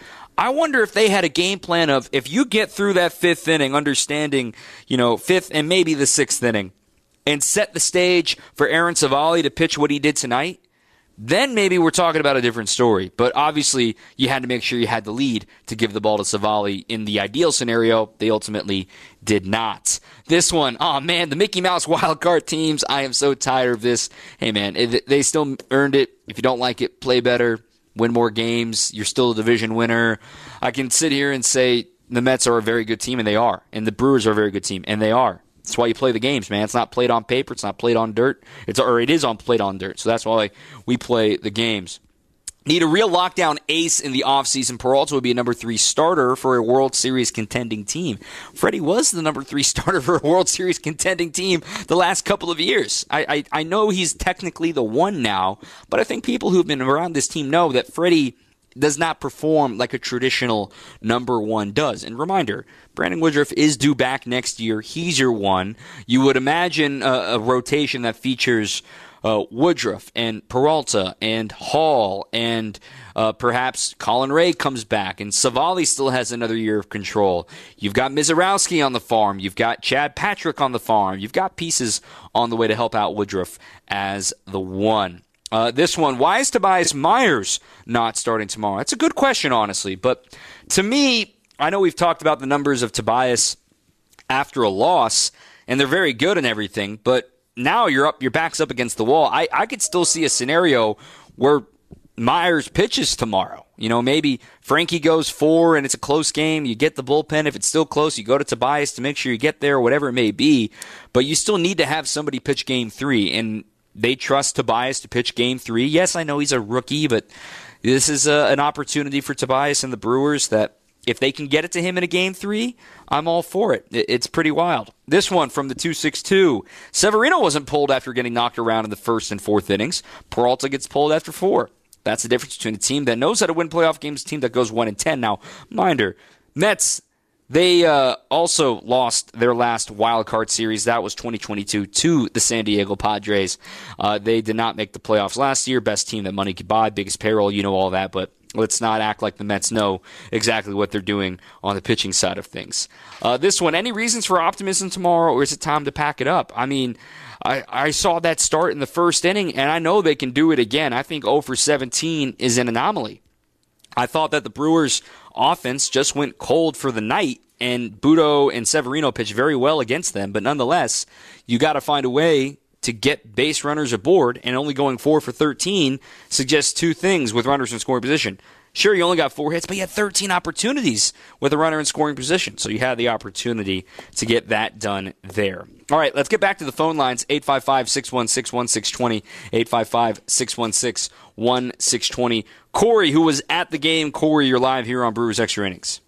I wonder if they had a game plan of, if you get through that fifth inning, understanding, you know, fifth and maybe the sixth inning, and set the stage for Aaron Savali to pitch what he did tonight, then maybe we're talking about a different story. But obviously, you had to make sure you had the lead to give the ball to Savali. In the ideal scenario, they ultimately did not. This one, oh man, the Mickey Mouse wildcard teams, I am so tired of this. Hey man, they still earned it. If you don't like it, play better, win more games. You're still a division winner. I can sit here and say the Mets are a very good team, and they are. And the Brewers are a very good team, and they are. That's why you play the games, man. It's not played on paper. It's not played on dirt. It's or it is on played on dirt. So that's why we play the games. Need a real lockdown ace in the offseason. Peralta would be a number three starter for a World Series contending team. Freddie was the number three starter for a World Series contending team the last couple of years. I, I, I know he's technically the one now, but I think people who've been around this team know that Freddie does not perform like a traditional number one does. And reminder, Brandon Woodruff is due back next year. He's your one. You would imagine a, a rotation that features uh, Woodruff and Peralta and Hall and uh, perhaps Colin Ray comes back, and Savali still has another year of control. You've got Mizorowski on the farm. You've got Chad Patrick on the farm. You've got pieces on the way to help out Woodruff as the one. Uh, this one, why is Tobias Myers not starting tomorrow? That's a good question, honestly. But to me, I know we've talked about the numbers of Tobias after a loss, and they're very good and everything. But now you're up, your back's up against the wall. I, I could still see a scenario where Myers pitches tomorrow. You know, maybe Frankie goes four and it's a close game. You get the bullpen. If it's still close, you go to Tobias to make sure you get there, or whatever it may be. But you still need to have somebody pitch game three. And they trust Tobias to pitch game three. Yes, I know he's a rookie, but this is a, an opportunity for Tobias and the Brewers that if they can get it to him in a game three, I'm all for it. it it's pretty wild. This one from the two six two. Severino wasn't pulled after getting knocked around in the first and fourth innings. Peralta gets pulled after four. That's the difference between a team that knows how to win playoff games and a team that goes one and ten. Now, minder, Mets, they uh, also lost their last wild card series. That was twenty twenty-two to the San Diego Padres. Uh, they did not make the playoffs last year. Best team that money could buy, biggest payroll, you know all that. But let's not act like the Mets know exactly what they're doing on the pitching side of things. Uh, this one, any reasons for optimism tomorrow, or is it time to pack it up? I mean, I, I saw that start in the first inning, and I know they can do it again. I think oh for seventeen is an anomaly. I thought that the Brewers' offense just went cold for the night, and Budo and Severino pitched very well against them. But nonetheless, you got to find a way to get base runners aboard, and only going four for thirteen suggests two things with runners in scoring position. Sure, you only got four hits, but you had thirteen opportunities with a runner in scoring position, so you had the opportunity to get that done there. All right, let's get back to the phone lines, eight five five, six one six, one six two zero, eight five five, six one six, one six two zero. Corey, who was at the game. Corey, you're live here on Brewers Extra Innings.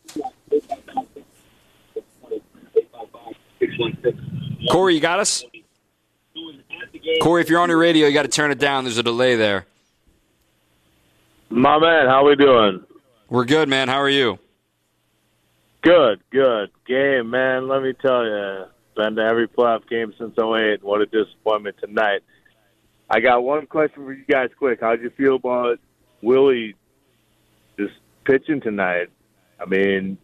Corey, you got us? Corey, if you're on your radio, you got to turn it down. There's a delay there. My man, how we doing? We're good, man. How are you? Good, good. Game, man, let me tell you. Been to every playoff game since oh eight. What a disappointment tonight. I got one question for you guys quick. How'd you feel about Willie just pitching tonight? I mean,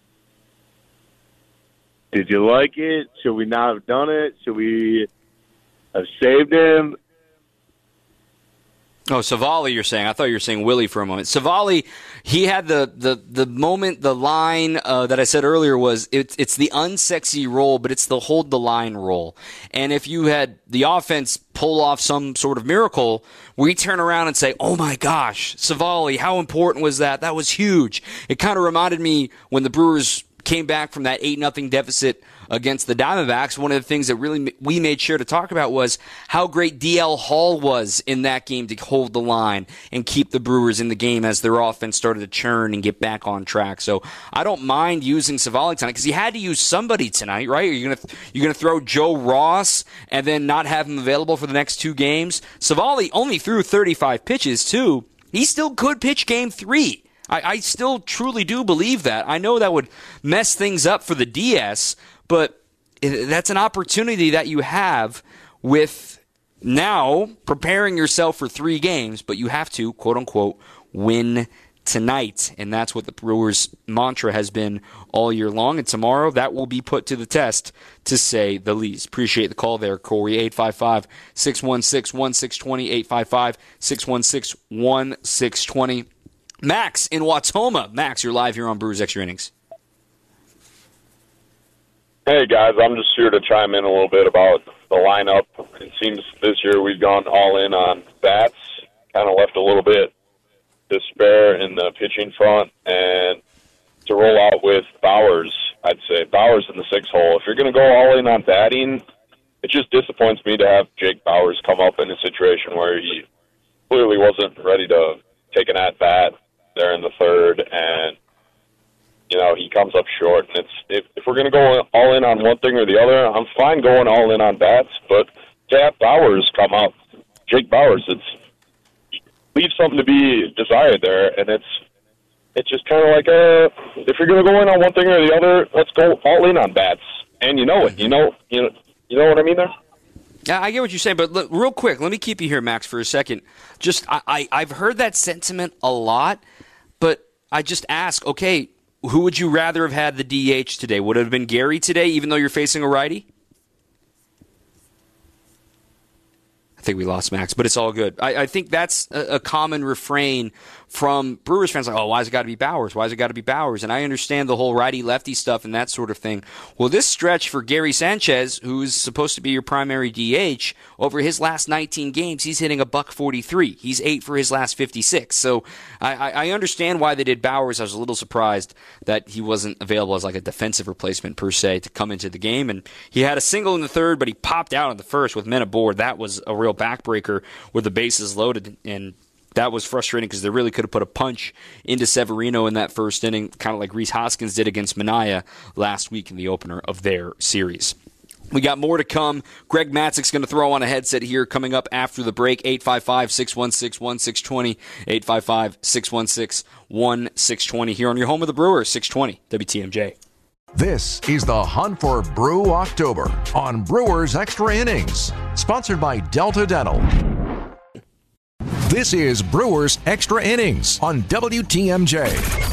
did you like it? Should we not have done it? Should we have saved him? Oh, Savali, you're saying. I thought you were saying Willie for a moment. Savali, he had the, the, the moment, the line uh, that I said earlier was it's, it's the unsexy role, but it's the hold the line role. And if you had the offense pull off some sort of miracle, we turn around and say, oh my gosh, Savali, how important was that? That was huge. It kind of reminded me when the Brewers came back from that eight nothing deficit against the Diamondbacks. One of the things that really we made sure to talk about was how great D L Hall was in that game to hold the line and keep the Brewers in the game as their offense started to churn and get back on track. So I don't mind using Savali tonight because he had to use somebody tonight, right? Are you gonna you're gonna throw Joe Ross and then not have him available for the next two games? Savali only threw thirty-five pitches too. He still could pitch game three. I, I still truly do believe that. I know that would mess things up for the D S, but that's an opportunity that you have with now preparing yourself for three games, but you have to, quote unquote, win tonight. And that's what the Brewers' mantra has been all year long. And tomorrow that will be put to the test, to say the least. Appreciate the call there, Corey. eight five five, six one six, one six two zero, eight five five, six one six, one six two zero. Max in Wautoma. Max, you're live here on Brewers Extra Innings. Hey, guys. I'm just here to chime in a little bit about the lineup. It seems this year we've gone all in on bats, kind of left a little bit to spare in the pitching front, and to roll out with Bowers, I'd say. Bowers in the six hole. If you're going to go all in on batting, it just disappoints me to have Jake Bowers come up in a situation where he clearly wasn't ready to take an at-bat there in the third, and you know he comes up short. And it's if, if we're going to go all in on one thing or the other, I'm fine going all in on bats, but to have Bowers come out, Jake Bowers, it's leaves something to be desired there, and it's it's just kind of like uh, if you're going to go in on one thing or the other, let's go all in on bats. And you know it, you know, you know, you know what I mean there. Yeah, I get what you're saying, but look, real quick, let me keep you here, Max, for a second. Just, I, I, I've heard that sentiment a lot, but I just ask, okay, who would you rather have had the D H today? Would it have been Gary today, even though you're facing a righty? I think we lost Max, but it's all good. I, I think that's a, a common refrain from Brewers fans, like, oh, why's it got to be Bowers? Why's it got to be Bowers? And I understand the whole righty-lefty stuff and that sort of thing. Well, this stretch for Gary Sanchez, who's supposed to be your primary D H, over his last nineteen games, he's hitting a buck forty-three. He's eight for his last fifty-six. So I, I understand why they did Bowers. I was a little surprised that he wasn't available as like a defensive replacement per se to come into the game. And he had a single in the third, but he popped out in the first with men aboard. That was a real backbreaker with the bases loaded, and that was frustrating because they really could have put a punch into Severino in that first inning, kind of like Rhys Hoskins did against Minaya last week in the opener of their series. We got more to come. Greg Matzek's going to throw on a headset here coming up after the break. eight five five, six one six, one six two zero, eight five five, six one six, one six two zero here on your home of the Brewers, six twenty W T M J. This is the Hunt for Brew October on Brewers Extra Innings, sponsored by Delta Dental. This is Brewers Extra Innings on W T M J.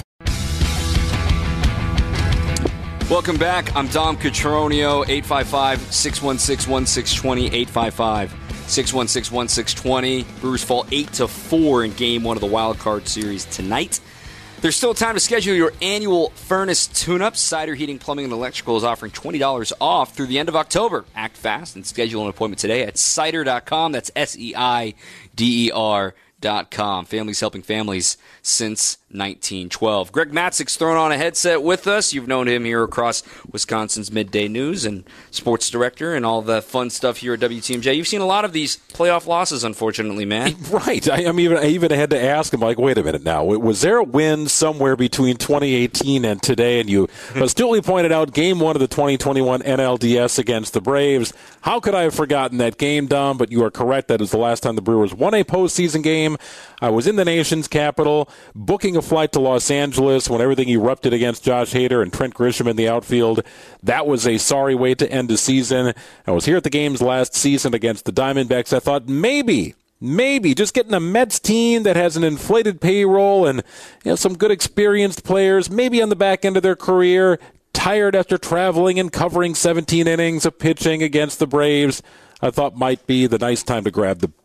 Welcome back. I'm Dom Cotroneo, eight five five, six one six, one six two zero, eight five five, six one six, one six two zero. Brewers fall eight to four in game one of the wild card series tonight. There's still time to schedule your annual furnace tune-up. Cider Heating, Plumbing, and Electrical is offering twenty dollars off through the end of October. Act fast and schedule an appointment today at cider dot com. That's S E I D E R dot com. Families helping families since nineteen twelve. Greg Matzek's thrown on a headset with us. You've known him here across Wisconsin's Midday News and sports director and all the fun stuff here at W T M J. You've seen a lot of these playoff losses, unfortunately, man. Right. I, I mean, I even had to ask him, like, wait a minute now. Was there a win somewhere between twenty eighteen and today? And you astutely pointed out game one of the twenty twenty-one N L D S against the Braves. How could I have forgotten that game, Dom? But you are correct. That is the last time the Brewers won a postseason game. I was in the nation's capital, booking a flight to Los Angeles when everything erupted against Josh Hader and Trent Grisham in the outfield. That was a sorry way to end the season. I was here at the games last season against the Diamondbacks. I thought maybe, maybe just getting a Mets team that has an inflated payroll and you know, some good experienced players, maybe on the back end of their career, tired after traveling and covering seventeen innings of pitching against the Braves, I thought might be the nice time to grab the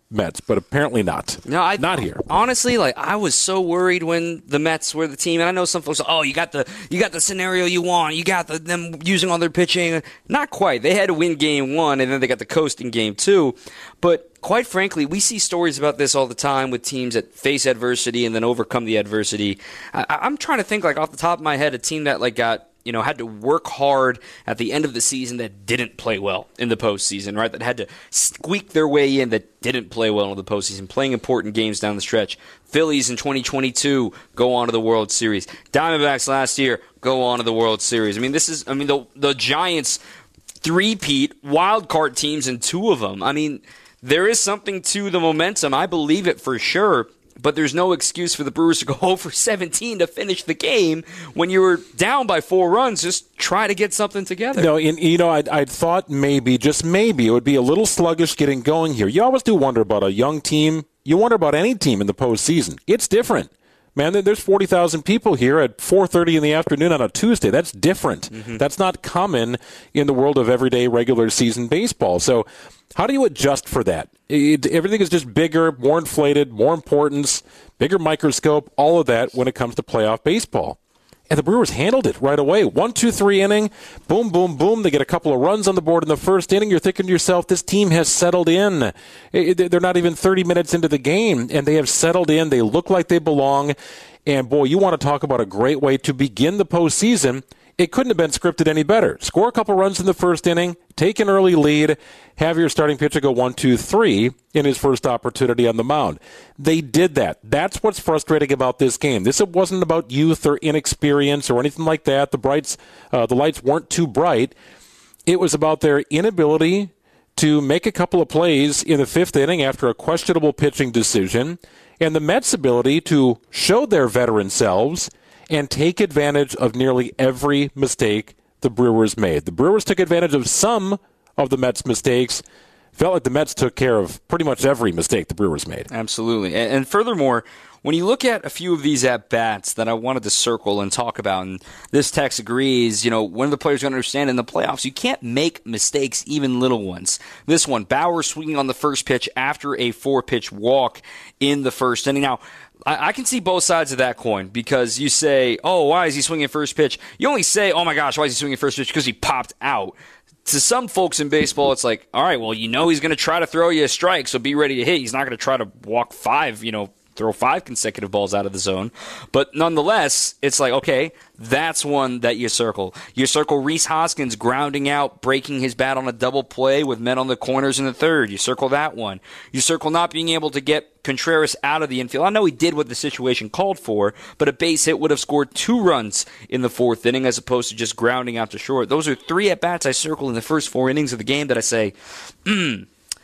Mets, but apparently not. No, I not here. Honestly, like I was so worried when the Mets were the team, and I know some folks, oh, you got the you got the scenario you want, you got the, them using all their pitching. Not quite. They had to win game one, and then they got the coast in game two. But quite frankly, we see stories about this all the time with teams that face adversity and then overcome the adversity. I, I'm trying to think, like off the top of my head, a team that like got. You know, had to work hard at the end of the season that didn't play well in the postseason, right? That had to squeak their way in that didn't play well in the postseason, playing important games down the stretch. Phillies in twenty twenty-two go on to the World Series. Diamondbacks last year go on to the World Series. I mean, this is, I mean, the, the Giants three-peat wild card teams in two of them. I mean, there is something to the momentum. I believe it for sure. But there's no excuse for the Brewers to go oh for seventeen to finish the game when you were down by four runs. Just try to get something together. No, in, you know, I'd, I'd thought maybe, just maybe, it would be a little sluggish getting going here. You always do wonder about a young team. You wonder about any team in the postseason. It's different. Man, there's forty thousand people here at four thirty in the afternoon on a Tuesday. That's different. Mm-hmm. That's not common in the world of everyday regular season baseball. So how do you adjust for that? It, everything is just bigger, more inflated, more importance, bigger microscope, all of that when it comes to playoff baseball. And the Brewers handled it right away. One, two, three inning, boom, boom, boom. They get a couple of runs on the board in the first inning. You're thinking to yourself, this team has settled in. They're not even thirty minutes into the game, and they have settled in. They look like they belong. And, boy, you want to talk about a great way to begin the postseason. It couldn't have been scripted any better. Score a couple runs in the first inning, take an early lead, have your starting pitcher go one, two, three in his first opportunity on the mound. They did that. That's what's frustrating about this game. This wasn't about youth or inexperience or anything like that. The brights, uh, the lights weren't too bright. It was about their inability to make a couple of plays in the fifth inning after a questionable pitching decision, and the Mets' ability to show their veteran selves and take advantage of nearly every mistake the Brewers made. The Brewers took advantage of some of the Mets' mistakes. Felt like the Mets took care of pretty much every mistake the Brewers made. Absolutely. And, and furthermore, when you look at a few of these at-bats that I wanted to circle and talk about, and this text agrees, you know, one of the players going to understand in the playoffs, you can't make mistakes, even little ones. This one, Bauer swinging on the first pitch after a four-pitch walk in the first inning. Now, I can see both sides of that coin because you say, oh, why is he swinging first pitch? You only say, oh, my gosh, why is he swinging first pitch? Because he popped out. To some folks in baseball, it's like, all right, well, you know he's going to try to throw you a strike, so be ready to hit. He's not going to try to walk five, you know, throw five consecutive balls out of the zone. But nonetheless, it's like, okay, that's one that you circle. You circle Rhys Hoskins grounding out, breaking his bat on a double play with men on the corners in the third. You circle that one. You circle not being able to get Contreras out of the infield. I know he did what the situation called for, but a base hit would have scored two runs in the fourth inning as opposed to just grounding out to short. Those are three at-bats I circle in the first four innings of the game that I say, hmm,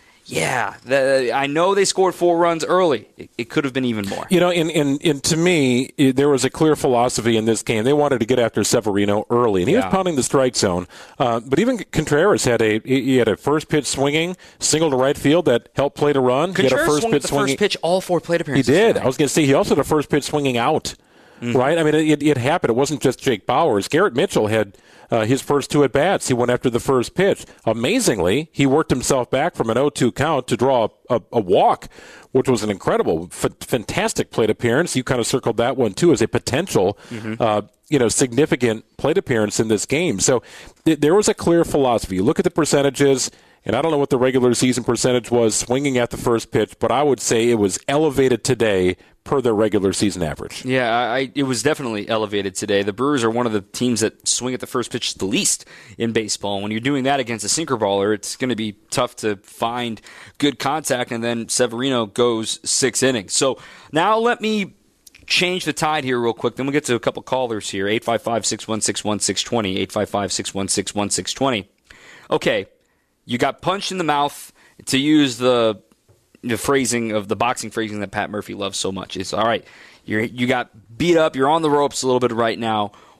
yeah, the, I know they scored four runs early. It, it could have been even more. You know, and, and, and to me, it, there was a clear philosophy in this game. They wanted to get after Severino early, and he yeah. was pounding the strike zone. Uh, but even Contreras had a he had a first pitch swinging single to right field that helped play to run. Contreras he had a first swung pitch the swinging. first pitch all four plate appearances. He did. Tonight. I was going to say he also had a first pitch swinging out. Mm-hmm. Right? I mean, it, it happened. It wasn't just Jake Bauers. Garrett Mitchell had uh, his first two at-bats. He went after the first pitch. Amazingly, he worked himself back from an oh two count to draw a, a, a walk, which was an incredible, f- fantastic plate appearance. You kind of circled that one, too, as a potential, mm-hmm. uh, you know, significant plate appearance in this game. So th- there was a clear philosophy. You look at the percentages, and I don't know what the regular season percentage was swinging at the first pitch, but I would say it was elevated today per their regular season average. Yeah, I, it was definitely elevated today. The Brewers are one of the teams that swing at the first pitch the least in baseball. When you're doing that against a sinker baller, it's going to be tough to find good contact, and then Severino goes six innings. So now let me change the tide here real quick. Then we'll get to a couple callers here. eight five five, six one six, one six two zero, eight five five, six one six, one six two zero. Okay, you got punched in the mouth, to use the the phrasing of the boxing phrasing that Pat Murphy loves so much. It's all right. You you got beat up. You're on the ropes a little bit right now.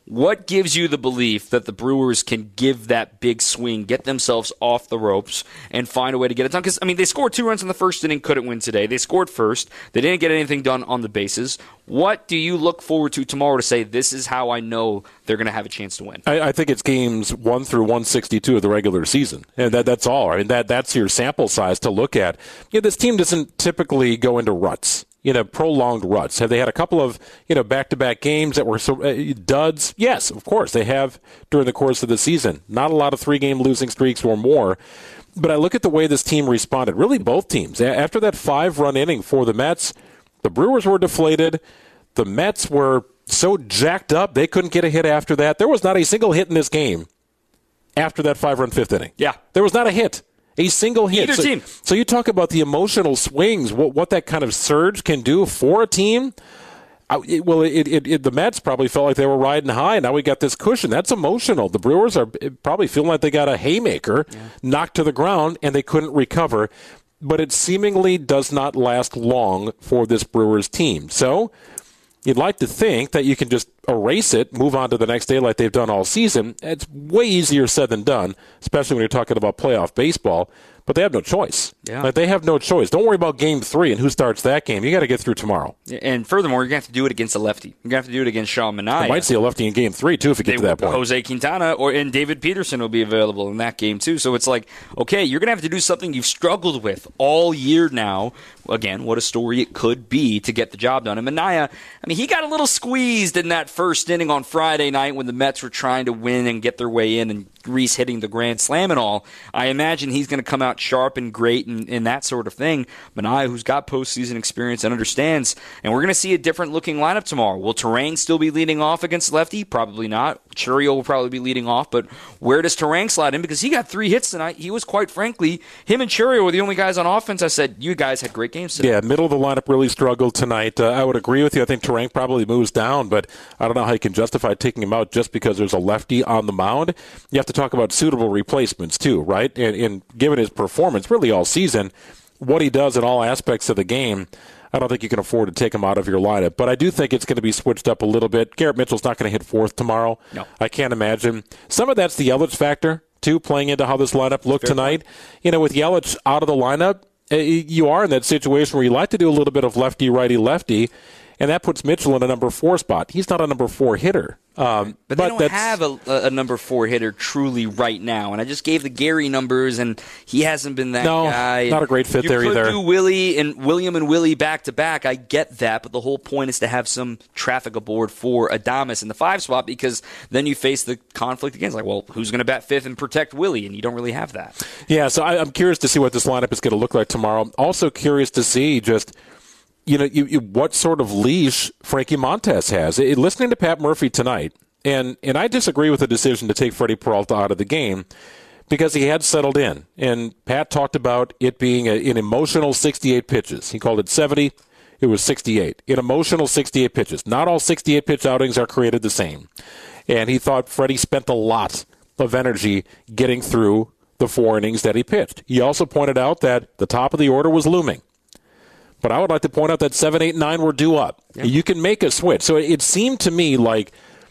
What gives you the belief that the Brewers can give that big swing, get themselves off the ropes, and find a way to get it done? Because, I mean, they scored two runs in the first inning, couldn't win today. They scored first. They didn't get anything done on the bases. What do you look forward to tomorrow to say, this is how I know they're going to have a chance to win? I, I think it's games one through one sixty-two of the regular season. And that, that's all. I mean, that that's your sample size to look at. You know, this team doesn't typically go into ruts. You know, prolonged ruts. Have they had a couple of, you know, back-to-back games that were so, uh, duds? Yes, of course, they have during the course of the season. Not a lot of three-game losing streaks or more. But I look at the way this team responded, really both teams. After that five-run inning for the Mets, the Brewers were deflated. The Mets were so jacked up they couldn't get a hit after that. There was not a single hit in this game after that five-run fifth inning. Yeah. There was not a hit. A single hit. Either so, team. So you talk about the emotional swings, what what that kind of surge can do for a team. I, it, well, it, it, it, the Mets probably felt like they were riding high. Now we got this cushion. That's emotional. The Brewers are probably feeling like they got a haymaker yeah. knocked to the ground and they couldn't recover. But it seemingly does not last long for this Brewers team. So you'd like to think that you can just erase it, move on to the next day like they've done all season. It's way easier said than done, especially when you're talking about playoff baseball. But they have no choice. Yeah. Like, they have no choice. Don't worry about game three and who starts that game. You got to get through tomorrow. And furthermore, you're going to have to do it against a lefty. You're going to have to do it against Sean Manaea. I might see a lefty in game three, too, if you get they, to that point. Jose Quintana or and David Peterson will be available in that game, too. So it's like, okay, you're going to have to do something you've struggled with all year now. Again, what a story it could be to get the job done. And Manaea, I mean, he got a little squeezed in that first inning on Friday night when the Mets were trying to win and get their way in and Reese hitting the grand slam and all. I imagine he's going to come out sharp and great and, and that sort of thing. Manaea, who's got postseason experience and understands, and we're going to see a different looking lineup tomorrow. Will Turang still be leading off against lefty? Probably not. Chourio will probably be leading off, but where does Turang slide in? Because he got three hits tonight. He was, quite frankly, him and Chourio were the only guys on offense. I said, you guys had great games today. Yeah, middle of the lineup really struggled tonight. Uh, I would agree with you. I think Turang probably moves down, but I don't know how you can justify taking him out just because there's a lefty on the mound. You have to talk about suitable replacements too, right? And, and given his performance really all season, what he does in all aspects of the game, I don't think you can afford to take him out of your lineup. But I do think it's going to be switched up a little bit. Garrett Mitchell's not going to hit fourth tomorrow. No. I can't imagine. Some of that's the Yelich factor, too, playing into how this lineup looked Fair tonight. Point. You know, with Yelich out of the lineup, you are in that situation where you like to do a little bit of lefty, righty, lefty, and that puts Mitchell in a number four spot. He's not a number four hitter. Um, but they but don't have a, a number four hitter truly right now. And I just gave the Gary numbers, and he hasn't been that no, guy. Not a great fit you there could either. Do Willie and William and Willie back to back. I get that, but the whole point is to have some traffic aboard for Adames in the five spot, because then you face the conflict again. It's like, well, who's going to bat fifth and protect Willie? And you don't really have that. Yeah, so I, I'm curious to see what this lineup is going to look like tomorrow. Also curious to see just. You know, you, you, what sort of leash Frankie Montas has. It, listening to Pat Murphy tonight, and, and I disagree with the decision to take Freddie Peralta out of the game because he had settled in. And Pat talked about it being a, an emotional sixty-eight pitches. He called it seventy. It was sixty-eight. An emotional sixty-eight pitches. Not all sixty-eight pitch outings are created the same. And he thought Freddie spent a lot of energy getting through the four innings that he pitched. He also pointed out that the top of the order was looming. But I would like to point out that seven, eight, nine were due up. Yeah. You can make a switch. So it seemed to me like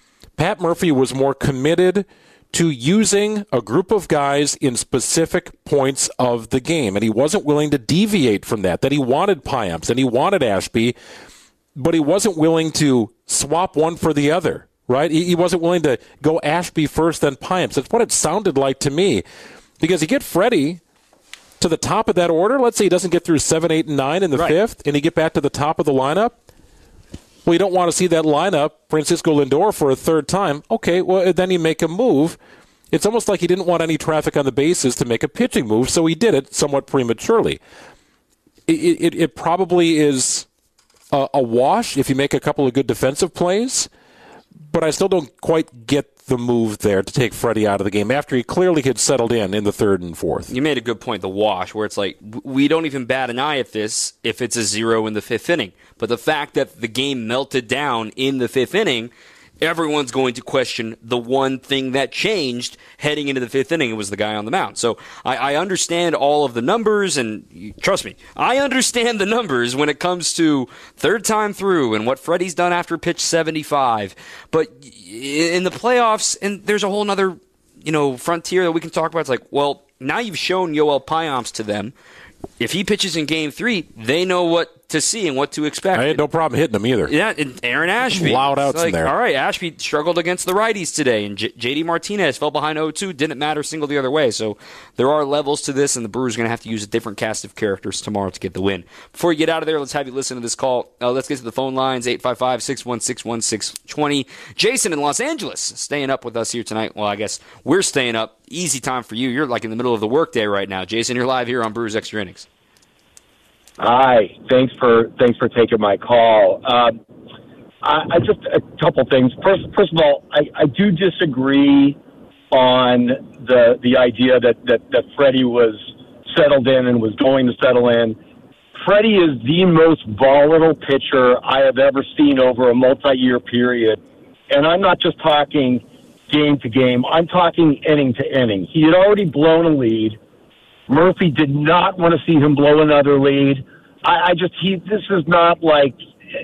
Pat Murphy was more committed to using a group of guys in specific points of the game, and he wasn't willing to deviate from that, that he wanted Payamps and he wanted Ashby, but he wasn't willing to swap one for the other, right? He wasn't willing to go Ashby first, then Payamps. That's what it sounded like to me, because you get Freddie to the top of that order. Let's say he doesn't get through seven, eight, and nine in the right. fifth, and he get back to the top of the lineup. Well, you don't want to see that lineup, Francisco Lindor, for a third time. Okay, well, then you make a move. It's almost like he didn't want any traffic on the bases to make a pitching move, so he did it somewhat prematurely. It, it, it probably is a, a wash if you make a couple of good defensive plays, but I still don't quite get the move there to take Freddie out of the game after he clearly had settled in in the third and fourth. You made a good point, the wash, where it's like, we don't even bat an eye at this if it's a zero in the fifth inning. But the fact that the game melted down in the fifth inning, everyone's going to question the one thing that changed heading into the fifth inning. It was the guy on the mound. So I, I understand all of the numbers, and trust me, I understand the numbers when it comes to third time through and what Freddie's done after pitch seventy-five. But in the playoffs, and there's a whole other, you know, frontier that we can talk about. It's like, well, now you've shown Yoel Payamps to them. If he pitches in game three, they know what to see and what to expect. I had no problem hitting him either. Yeah, and Aaron Ashby. Loud outs like, in there. All right, Ashby struggled against the righties today, and J- J.D. Martinez fell behind oh two. Didn't matter, single the other way. So there are levels to this, and the Brewers are going to have to use a different cast of characters tomorrow to get the win. Before we get out of there, let's have you listen to this call. Uh, let's get to the phone lines, eight five five, six one six, one six two zero. Jason in Los Angeles staying up with us here tonight. Well, I guess we're staying up. Easy time for you. You're like in the middle of the workday right now. Jason, you're live here on Brewers Extra Innings. Hi, thanks for thanks for taking my call. Um, I, I just a couple things. First, first of all, I, I do disagree on the the idea that, that, that Freddie was settled in and was going to settle in. Freddie is the most volatile pitcher I have ever seen over a multi-year period, and I'm not just talking game to game. I'm talking inning to inning. He had already blown a lead. Murphy did not want to see him blow another lead. I, I just he. This is not like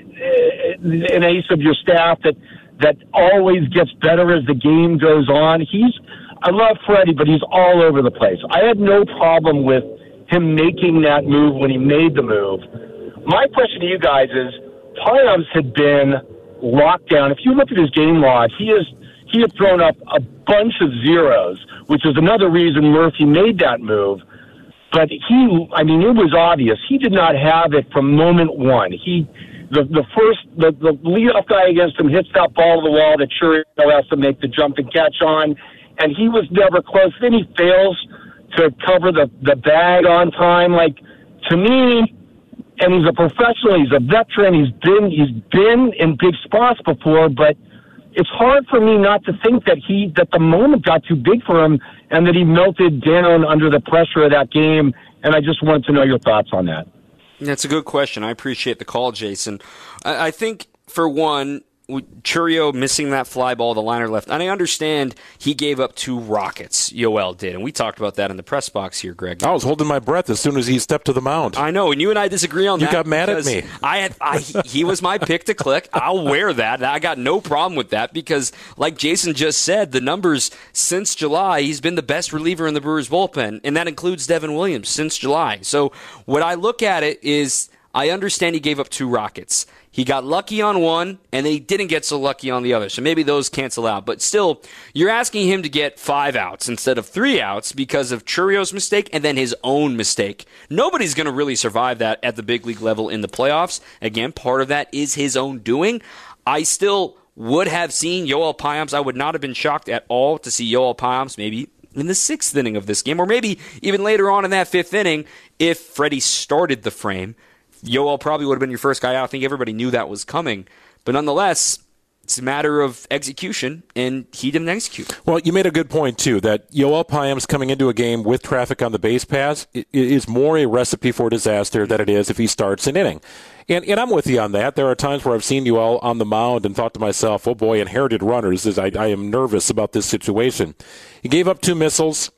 an ace of your staff that that always gets better as the game goes on. He's. I love Freddie, but he's all over the place. I had no problem with him making that move when he made the move. My question to you guys is, Payamps had been locked down. If you look at his game log, he is he had thrown up a bunch of zeros, which is another reason Murphy made that move. But he, I mean, it was obvious. He did not have it from moment one. He, the the first, the, the leadoff guy against him hits that ball to the wall that Chourio has to make the jump and catch on, and he was never close. Then he fails to cover the, the bag on time. Like, to me, and he's a professional, he's a veteran, he's been he's been in big spots before, but it's hard for me not to think that he that the moment got too big for him and that he melted down under the pressure of that game. And I just wanted to know your thoughts on that. That's a good question. I appreciate the call, Jason. I, I think, for one, Chourio missing that fly ball, the liner left. And I understand he gave up two rockets, Yoel did. And we talked about that in the press box here, Greg. I was holding my breath as soon as he stepped to the mound. I know, and you and I disagree on you that. You got mad at me. I had, I, he was my pick to click. I'll wear that. I got no problem with that because, like Jason just said, the numbers since July, he's been the best reliever in the Brewers bullpen, and that includes Devin Williams since July. So what I look at it is I understand he gave up two rockets. He got lucky on one, and then he didn't get so lucky on the other. So maybe those cancel out. But still, you're asking him to get five outs instead of three outs because of Chourio's mistake and then his own mistake. Nobody's going to really survive that at the big league level in the playoffs. Again, part of that is his own doing. I still would have seen Yoel Payamps. I would not have been shocked at all to see Yoel Payamps maybe in the sixth inning of this game, or maybe even later on in that fifth inning if Freddie started the frame. Yoel probably would have been your first guy out. I think everybody knew that was coming. But nonetheless, it's a matter of execution, and he didn't execute. Well, you made a good point, too, that Yoel Payamps coming into a game with traffic on the base paths is more a recipe for disaster than it is if he starts an inning. And, and I'm with you on that. There are times where I've seen Yoel on the mound and thought to myself, oh, boy, inherited runners. I, I am nervous about this situation. He gave up two missiles.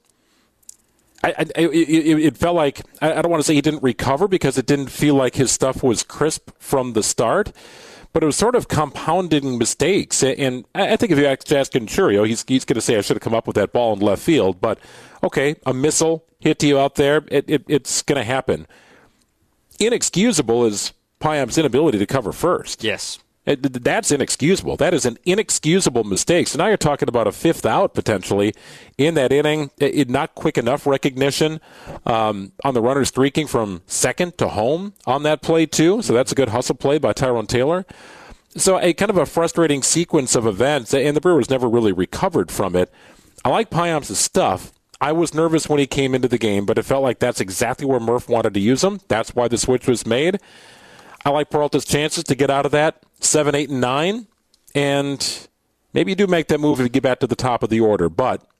I, I, it, it felt like, I don't want to say he didn't recover because it didn't feel like his stuff was crisp from the start, but it was sort of compounding mistakes. And I think if you ask Chourio, he's, he's going to say I should have come up with that ball in left field. But, okay, a missile hit you out there, it, it, it's going to happen. Inexcusable is Payamps' inability to cover first. Yes. That's inexcusable. That is an inexcusable mistake. So now you're talking about a fifth out potentially in that inning. It, not quick enough recognition um, on the runner streaking from second to home on that play too. So that's a good hustle play by Tyrone Taylor. So a kind of a frustrating sequence of events, and the Brewers never really recovered from it. I like Payamps' stuff. I was nervous when he came into the game, but it felt like that's exactly where Murph wanted to use him. That's why the switch was made. I like Peralta's chances to get out of that seven, eight, and nine, and maybe you do make that move if you get back to the top of the order. But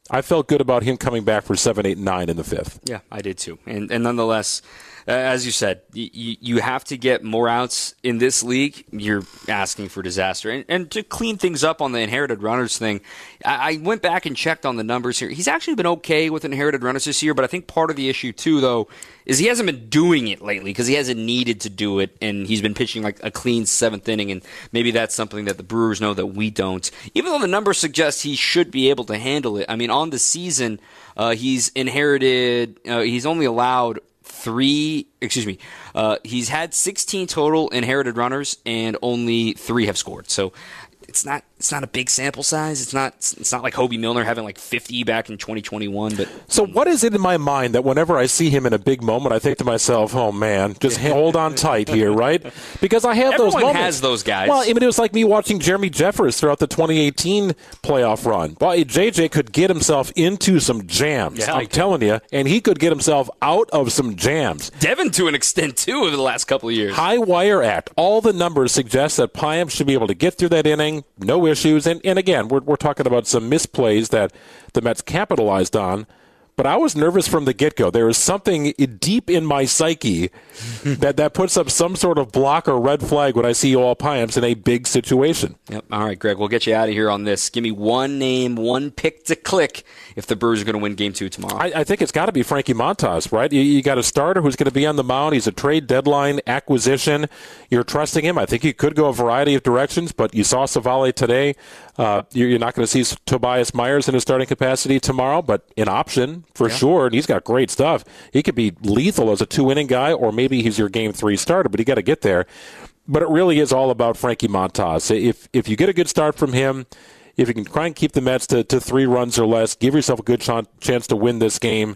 I felt good about him coming back for seven, eight, nine in the fifth. Yeah, I did too. And and nonetheless, uh, as you said, y- y- you have to get more outs in this league. You're asking for disaster. And, and to clean things up on the inherited runners thing, I-, I went back and checked on the numbers here. He's actually been okay with inherited runners this year, but I think part of the issue too, though, is he hasn't been doing it lately because he hasn't needed to do it, and he's been pitching like a clean seventh inning, and maybe that's something that the Brewers know that we don't. Even though the numbers suggest he should be able to handle it. I mean, on the season, uh, he's inherited, uh, he's only allowed three, excuse me, uh, he's had sixteen total inherited runners, and only three have scored. So it's not it's not a big sample size. It's not it's not like Hobie Milner having like fifty back in twenty twenty-one. But so what is it in my mind that whenever I see him in a big moment, I think to myself, oh man, just hold on tight here, right? Because I have Everyone those moments. has those guys. Well, I mean, it was like me watching Jeremy Jeffers throughout the twenty eighteen playoff run. Well, J J could get himself into some jams, Yeah, I'm telling you, and he could get himself out of some jams. Devin to an extent, too, over the last couple of years. High wire act. All the numbers suggest that Payam should be able to get through that inning, no issues. And, and again, we're, we're talking about some misplays that the Mets capitalized on. But I was nervous from the get-go. There is something deep in my psyche that, that puts up some sort of block or red flag when I see all Payams in a big situation. Yep. All right, Greg, we'll get you out of here on this. Give me one name, one pick to click if the Brewers are going to win Game two tomorrow. I, I think it's got to be Frankie Montas, right? You, you got a starter who's going to be on the mound. He's a trade deadline acquisition. You're trusting him. I think he could go a variety of directions, but you saw Savale today. Uh, you're, you're not going to see Tobias Myers in his starting capacity tomorrow, but an option for Yeah. sure. And he's got great stuff. He could be lethal as a two-inning guy, or maybe he's your Game three starter, but you got to get there. But it really is all about Frankie Montas. If if you get a good start from him, if you can try and keep the Mets to, to three runs or less, give yourself a good ch- chance to win this game,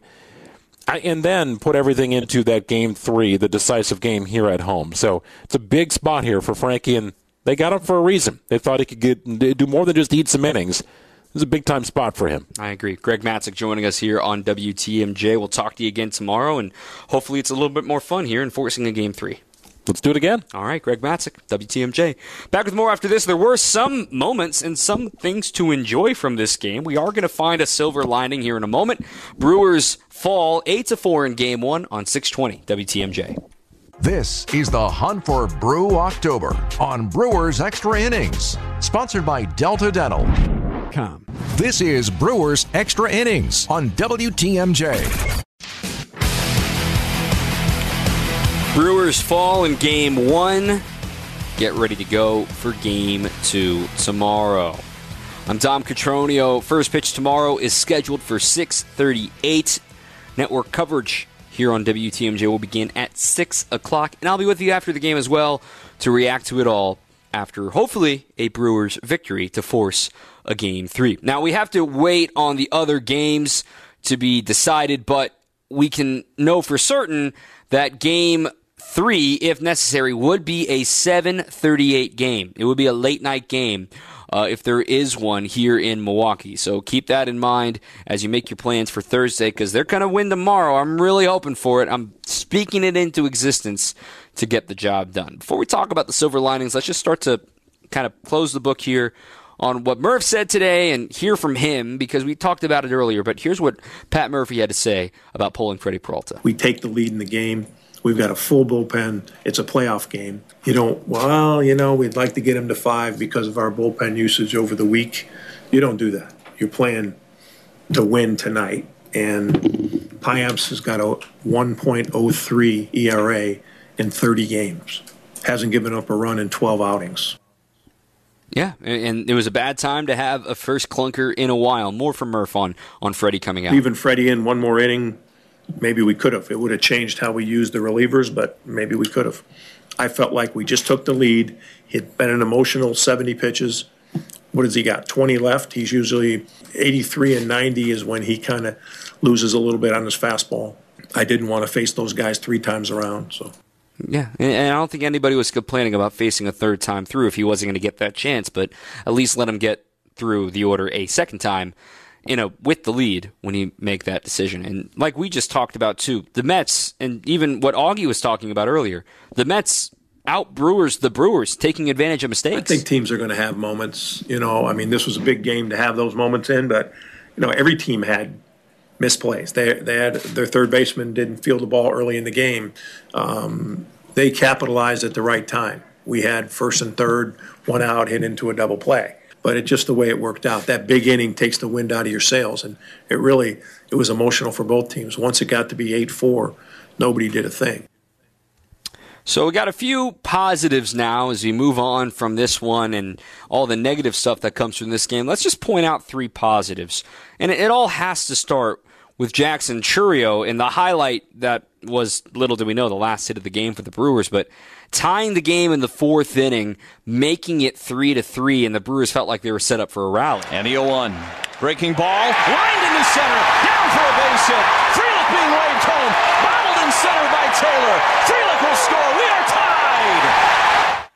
and then put everything into that Game three, the decisive game here at home. So it's a big spot here for Frankie, and they got him for a reason. They thought he could get, do more than just eat some innings. This is a big-time spot for him. I agree. Greg Matzek joining us here on W T M J. We'll talk to you again tomorrow, and hopefully it's a little bit more fun here enforcing a Game three. Let's do it again. All right, Greg Matzek, W T M J. Back with more after this. There were some moments and some things to enjoy from this game. We are going to find a silver lining here in a moment. Brewers fall eight to four in Game one on six twenty W T M J. This is the Hunt for Brew October on Brewers Extra Innings, sponsored by Delta Dental. Com. This is Brewers Extra Innings on W T M J. Brewers fall in Game one. Get ready to go for Game two tomorrow. I'm Dom Catronio. First pitch tomorrow is scheduled for six thirty-eight. Network coverage here on W T M J will begin at six o'clock, and I'll be with you after the game as well to react to it all after, hopefully, a Brewers victory to force a Game three. Now, we have to wait on the other games to be decided, but we can know for certain that Game three, if necessary, would be a seven thirty-eight game. It would be a late-night game uh, if there is one here in Milwaukee. So keep that in mind as you make your plans for Thursday, because they're going to win tomorrow. I'm really hoping for it. I'm speaking it into existence to get the job done. Before we talk about the silver linings, let's just start to kind of close the book here on what Murph said today and hear from him, because we talked about it earlier. But here's what Pat Murphy had to say about pulling Freddie Peralta. We take the lead in the game. We've got a full bullpen. It's a playoff game. You don't, well, you know, we'd like to get him to five because of our bullpen usage over the week. You don't do that. You're playing to win tonight. And Payamps has got a one point oh three E R A in thirty games. Hasn't given up a run in twelve outings. Yeah, and it was a bad time to have a first clunker in a while. More from Murph on, on Freddie coming out. Even Freddie in one more inning, maybe we could have. It would have changed how we used the relievers, but maybe we could have. I felt like we just took the lead. He'd been an emotional seventy pitches. What has he got, twenty left? He's usually eighty-three and ninety is when he kind of loses a little bit on his fastball. I didn't want to face those guys three times around, so. Yeah, and I don't think anybody was complaining about facing a third time through if he wasn't going to get that chance, but at least let him get through the order a second time, you know, with the lead when you make that decision. And like we just talked about too, the Mets, and even what Augie was talking about earlier, the Mets out Brewers the Brewers, taking advantage of mistakes. I think teams are going to have moments. You know, I mean, this was a big game to have those moments in, but you know, every team had misplays. They they had their third baseman didn't field the ball early in the game. Um, they capitalized at the right time. We had first and third, one out, hit into a double play. But it's just the way it worked out. That big inning takes the wind out of your sails, and it really it was emotional for both teams. Once it got to be eight four, nobody did a thing. So we got a few positives now as we move on from this one and all the negative stuff that comes from this game. Let's just point out three positives. And it all has to start with Jackson Chourio, and the highlight that was, little did we know, the last hit of the game for the Brewers, but tying the game in the fourth inning, making it three to three, and the Brewers felt like they were set up for a rally. And the oh one. Breaking ball, lined into center, down for a base hit. Frelick being waved home, bobbled in center by Taylor. Frelick will score. We are tied.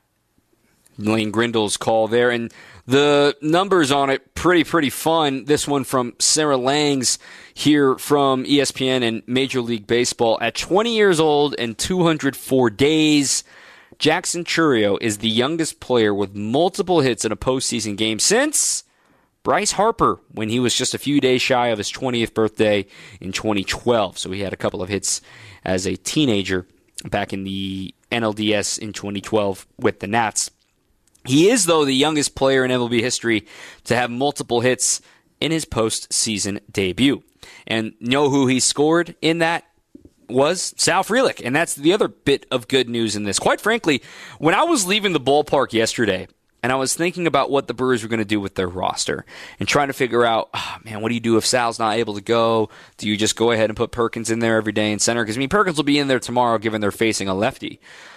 Lane Grindle's call there, and the numbers on it, pretty, pretty fun. This one from Sarah Langs here from E S P N and Major League Baseball. At twenty years old and two hundred four days, Jackson Chourio is the youngest player with multiple hits in a postseason game since Bryce Harper, when he was just a few days shy of his twentieth birthday in twenty twelve. So he had a couple of hits as a teenager back in the N L D S in twenty twelve with the Nats. He is, though, the youngest player in M L B history to have multiple hits in his postseason debut. And know who he scored in that was Sal Frelick. And that's the other bit of good news in this. Quite frankly, when I was leaving the ballpark yesterday, and I was thinking about what the Brewers were going to do with their roster and trying to figure out, oh, man, what do you do if Sal's not able to go? Do you just go ahead and put Perkins in there every day in center? Because, I mean, Perkins will be in there tomorrow given they're facing a lefty.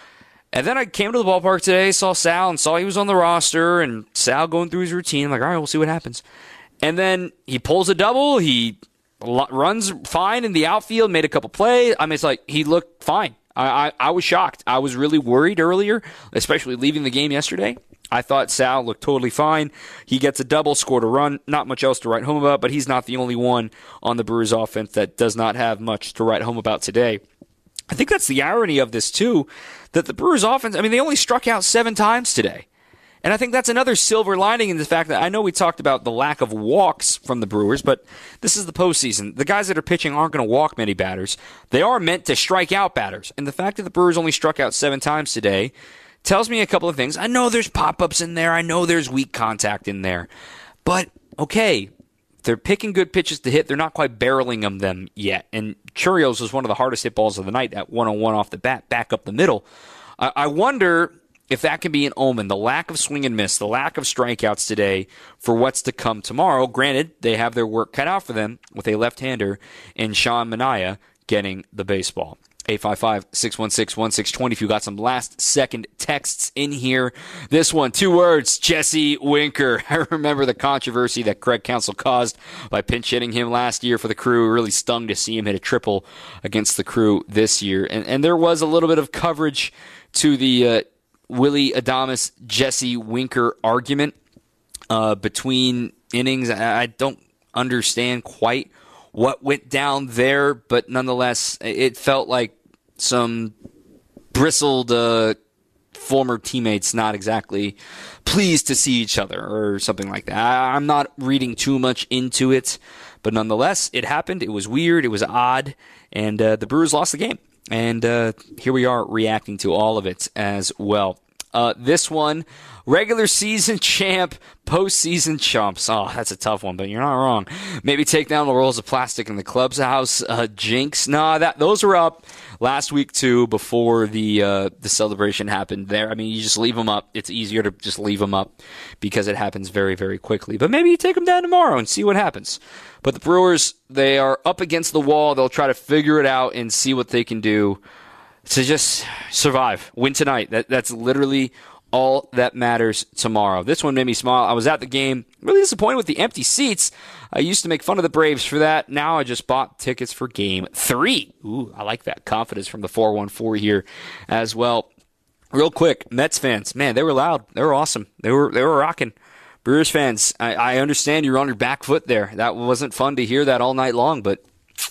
And then I came to the ballpark today, saw Sal, and saw he was on the roster, and Sal going through his routine. I'm like, all right, we'll see what happens. And then he pulls a double. He runs fine in the outfield, made a couple plays. I mean, it's like he looked fine. I, I, I was shocked. I was really worried earlier, especially leaving the game yesterday. I thought Sal looked totally fine. He gets a double, scored a run. Not much else to write home about, but he's not the only one on the Brewers offense that does not have much to write home about today. I think that's the irony of this, too, that the Brewers offense, I mean, they only struck out seven times today. And I think that's another silver lining in the fact that I know we talked about the lack of walks from the Brewers, but this is the postseason. The guys that are pitching aren't going to walk many batters. They are meant to strike out batters. And the fact that the Brewers only struck out seven times today tells me a couple of things. I know there's pop-ups in there. I know there's weak contact in there. But, okay, they're picking good pitches to hit. They're not quite barreling them, them yet. And Chourio's was one of the hardest hit balls of the night at one oh one off the bat, back up the middle. I, I wonder if that can be an omen, the lack of swing and miss, the lack of strikeouts today for what's to come tomorrow. Granted, they have their work cut out for them with a left-hander in Sean Manaea getting the baseball. eight five five, six one six, one six two zero if you got some last-second texts in here. This one, two words, Jesse Winker. I remember the controversy that Craig Counsell caused by pinch hitting him last year for the Crew. It really stung to see him hit a triple against the Crew this year. And, and there was a little bit of coverage to the uh, Willy Adames, Jesse Winker argument uh, between innings. I, I don't understand quite what went down there, but nonetheless, it felt like some bristled uh, former teammates not exactly pleased to see each other or something like that. I, I'm not reading too much into it, but nonetheless, it happened. It was weird. It was odd, and uh, the Brewers lost the game. And uh, here we are reacting to all of it as well. Uh, this one, regular season champ, postseason chumps. Oh, that's a tough one, but you're not wrong. Maybe take down the rolls of plastic in the clubhouse. Uh, jinx. Nah, that those were up last week too. Before the uh, the celebration happened there. I mean, you just leave them up. It's easier to just leave them up because it happens very, very quickly. But maybe you take them down tomorrow and see what happens. But the Brewers, they are up against the wall. They'll try to figure it out and see what they can do to just survive, win tonight. That that's literally all that matters tomorrow. This one made me smile. I was at the game, really disappointed with the empty seats. I used to make fun of the Braves for that. Now I just bought tickets for game three. Ooh, I like that. Confidence from the four one four here as well. Real quick, Mets fans, man, they were loud. They were awesome. They were they were rocking. Brewers fans, I, I understand you're on your back foot there. That wasn't fun to hear that all night long, but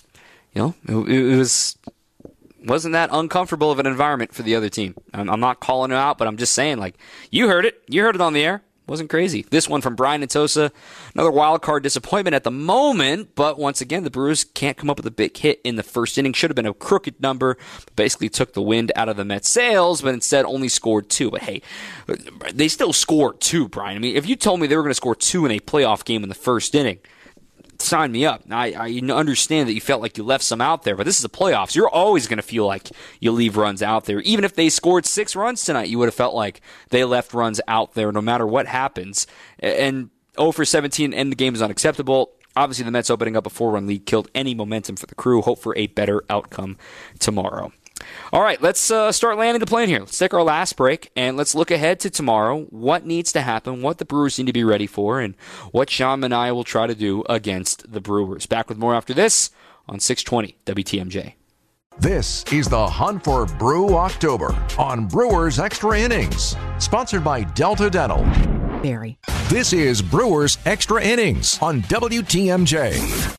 you know, it, it was wasn't that uncomfortable of an environment for the other team. I'm, I'm not calling it out, but I'm just saying, like, you heard it. You heard it on the air. Wasn't crazy. This one from Brian Natosa, another wild card disappointment at the moment, but once again, the Brewers can't come up with a big hit in the first inning. Should have been a crooked number, but basically took the wind out of the Mets' sails, but instead only scored two. But hey, they still scored two, Brian. I mean, if you told me they were going to score two in a playoff game in the first inning, sign me up. I, I understand that you felt like you left some out there, but this is the playoffs. You're always going to feel like you leave runs out there. Even if they scored six runs tonight, you would have felt like they left runs out there no matter what happens. And oh for seventeen, end the game is unacceptable. Obviously, the Mets opening up a four-run lead killed any momentum for the Crew. Hope for a better outcome tomorrow. All right, let's uh, start landing the plane here. Let's take our last break, and let's look ahead to tomorrow, what needs to happen, what the Brewers need to be ready for, and what Sean Manaea will try to do against the Brewers. Back with more after this on six twenty W T M J. This is the Hunt for Brew October on Brewers Extra Innings, sponsored by Delta Dental. Barry. This is Brewers Extra Innings on W T M J.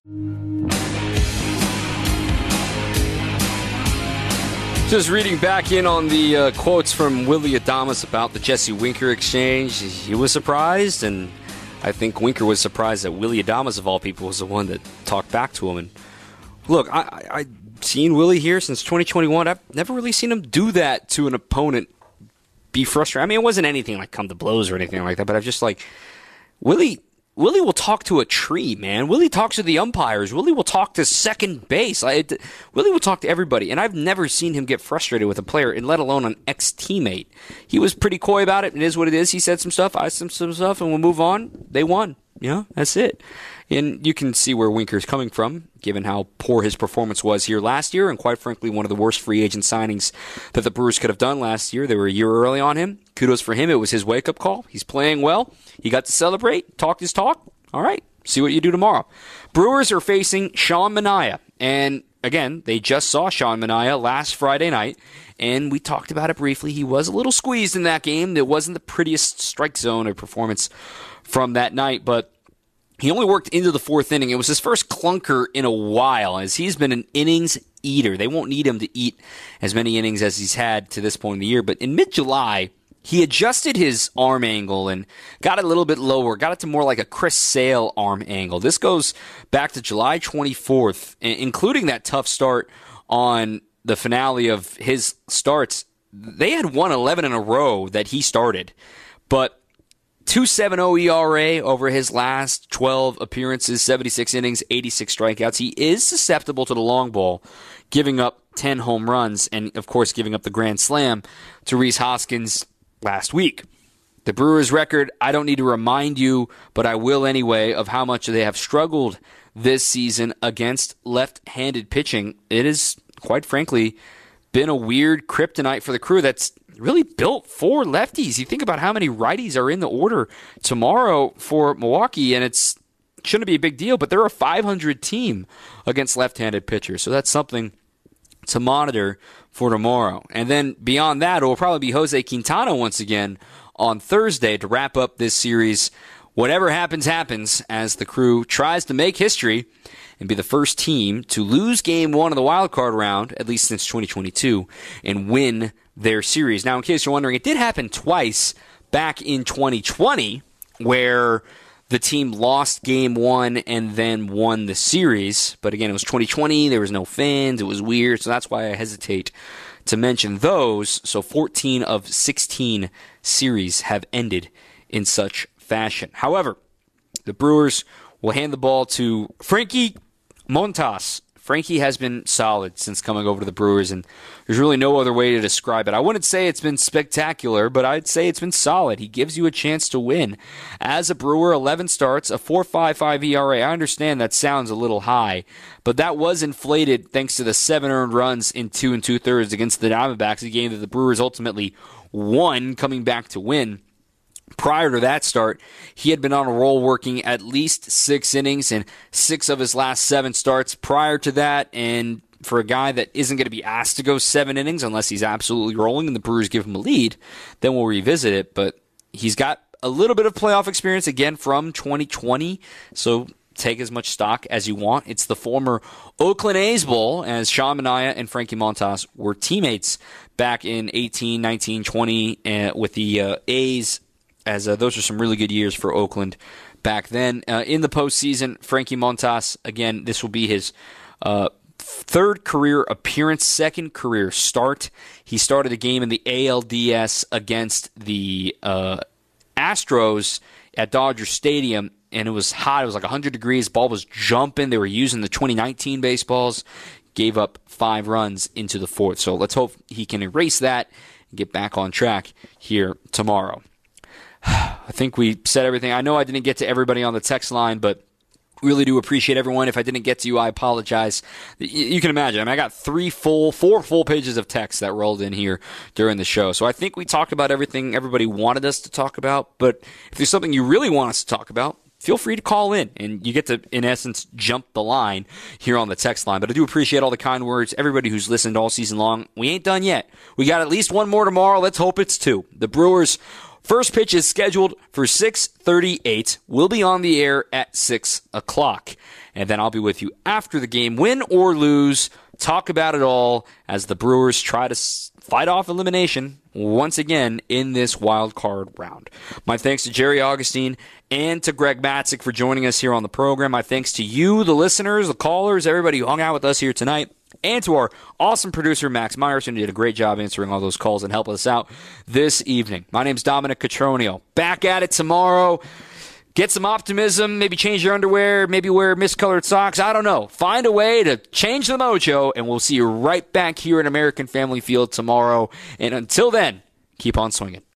Just reading back in on the uh, quotes from Willy Adames about the Jesse Winker exchange. He was surprised, and I think Winker was surprised that Willy Adames, of all people, was the one that talked back to him. And look, I, I, I've seen Willie here since twenty twenty-one. I've never really seen him do that to an opponent, be frustrated. I mean, it wasn't anything like come to blows or anything like that, but I've just like, Willie... Willie will talk to a tree, man. Willie talks to the umpires. Willie will talk to second base. I, it, Willie will talk to everybody, and I've never seen him get frustrated with a player, and let alone an ex-teammate. He was pretty coy about it. It is what it is. He said some stuff, I said some stuff, and we'll move on. They won. You know, that's it. And you can see where Winker's coming from, given how poor his performance was here last year, and quite frankly, one of the worst free agent signings that the Brewers could have done last year. They were a year early on him. Kudos for him. It was his wake-up call. He's playing well. He got to celebrate, talk his talk. All right, see what you do tomorrow. Brewers are facing Sean Manaea. And again, they just saw Sean Manaea last Friday night, and we talked about it briefly. He was a little squeezed in that game. It wasn't the prettiest strike zone or performance from that night, but he only worked into the fourth inning. It was his first clunker in a while, as he's been an innings eater. They won't need him to eat as many innings as he's had to this point in the year, but in mid-July, he adjusted his arm angle and got it a little bit lower, got it to more like a Chris Sale arm angle. This goes back to July twenty-fourth, including that tough start on the finale of his starts. They had won eleven in a row that he started, but two point seven oh E R A over his last twelve appearances, seventy-six innings, eighty-six strikeouts. He is susceptible to the long ball, giving up ten home runs and, of course, giving up the grand slam to Rhys Hoskins last week. The Brewers' record, I don't need to remind you, but I will anyway, of how much they have struggled this season against left-handed pitching. It has, quite frankly, been a weird kryptonite for the Crew that's really built for lefties. You think about how many righties are in the order tomorrow for Milwaukee, and it's shouldn't be a big deal, but they're a five hundred team against left-handed pitchers, so that's something to monitor for tomorrow. And then beyond that, it will probably be Jose Quintana once again on Thursday to wrap up this series. Whatever happens, happens, as the Crew tries to make history and be the first team to lose game one of the wild card round, at least since twenty twenty-two, and win their series. Now, in case you're wondering, it did happen twice back in twenty twenty, where the team lost game one and then won the series. But again, it was twenty twenty. There was no fans. It was weird. So that's why I hesitate to mention those. So fourteen of sixteen series have ended in such fashion. However, the Brewers will hand the ball to Frankie Montas. Frankie has been solid since coming over to the Brewers, and there's really no other way to describe it. I wouldn't say it's been spectacular, but I'd say it's been solid. He gives you a chance to win. As a Brewer, eleven starts, a four point five five E R A. I understand that sounds a little high, but that was inflated thanks to the seven earned runs in two and two-thirds against the Diamondbacks, a game that the Brewers ultimately won, coming back to win. Prior to that start, he had been on a roll working at least six innings in six of his last seven starts prior to that. And for a guy that isn't going to be asked to go seven innings unless he's absolutely rolling and the Brewers give him a lead, then we'll revisit it. But he's got a little bit of playoff experience, again, from twenty twenty. So take as much stock as you want. It's the former Oakland A's Bowl, as Sean Manaea and Frankie Montas were teammates back in eighteen, nineteen, twenty uh, with the uh, A's as uh, those are some really good years for Oakland back then. Uh, in the postseason, Frankie Montas, again, this will be his uh, third career appearance, second career start. He started a game in the A L D S against the uh, Astros at Dodger Stadium, and it was hot. It was like one hundred degrees. Ball was jumping. They were using the twenty nineteen baseballs. Gave up five runs into the fourth. So let's hope he can erase that and get back on track here tomorrow. I think we said everything. I know I didn't get to everybody on the text line, but really do appreciate everyone. If I didn't get to you, I apologize. You can imagine. I mean, I got three full, four full pages of text that rolled in here during the show. So I think we talked about everything everybody wanted us to talk about. But if there's something you really want us to talk about, feel free to call in, and you get to, in essence, jump the line here on the text line. But I do appreciate all the kind words, everybody who's listened all season long. We ain't done yet. We got at least one more tomorrow. Let's hope it's two. The Brewers' first pitch is scheduled for six thirty-eight. We'll be on the air at six o'clock. And then I'll be with you after the game, win or lose, talk about it all as the Brewers try to fight off elimination once again in this wild card round. My thanks to Jerry Augustine and to Greg Matzik for joining us here on the program. My thanks to you, the listeners, the callers, everybody who hung out with us here tonight, and to our awesome producer, Max Myerson, who did a great job answering all those calls and helping us out this evening. My name's Dominic Cotroneo. Back at it tomorrow. Get some optimism, maybe change your underwear, maybe wear miscolored socks. I don't know. Find a way to change the mojo, and we'll see you right back here at American Family Field tomorrow. And until then, keep on swinging.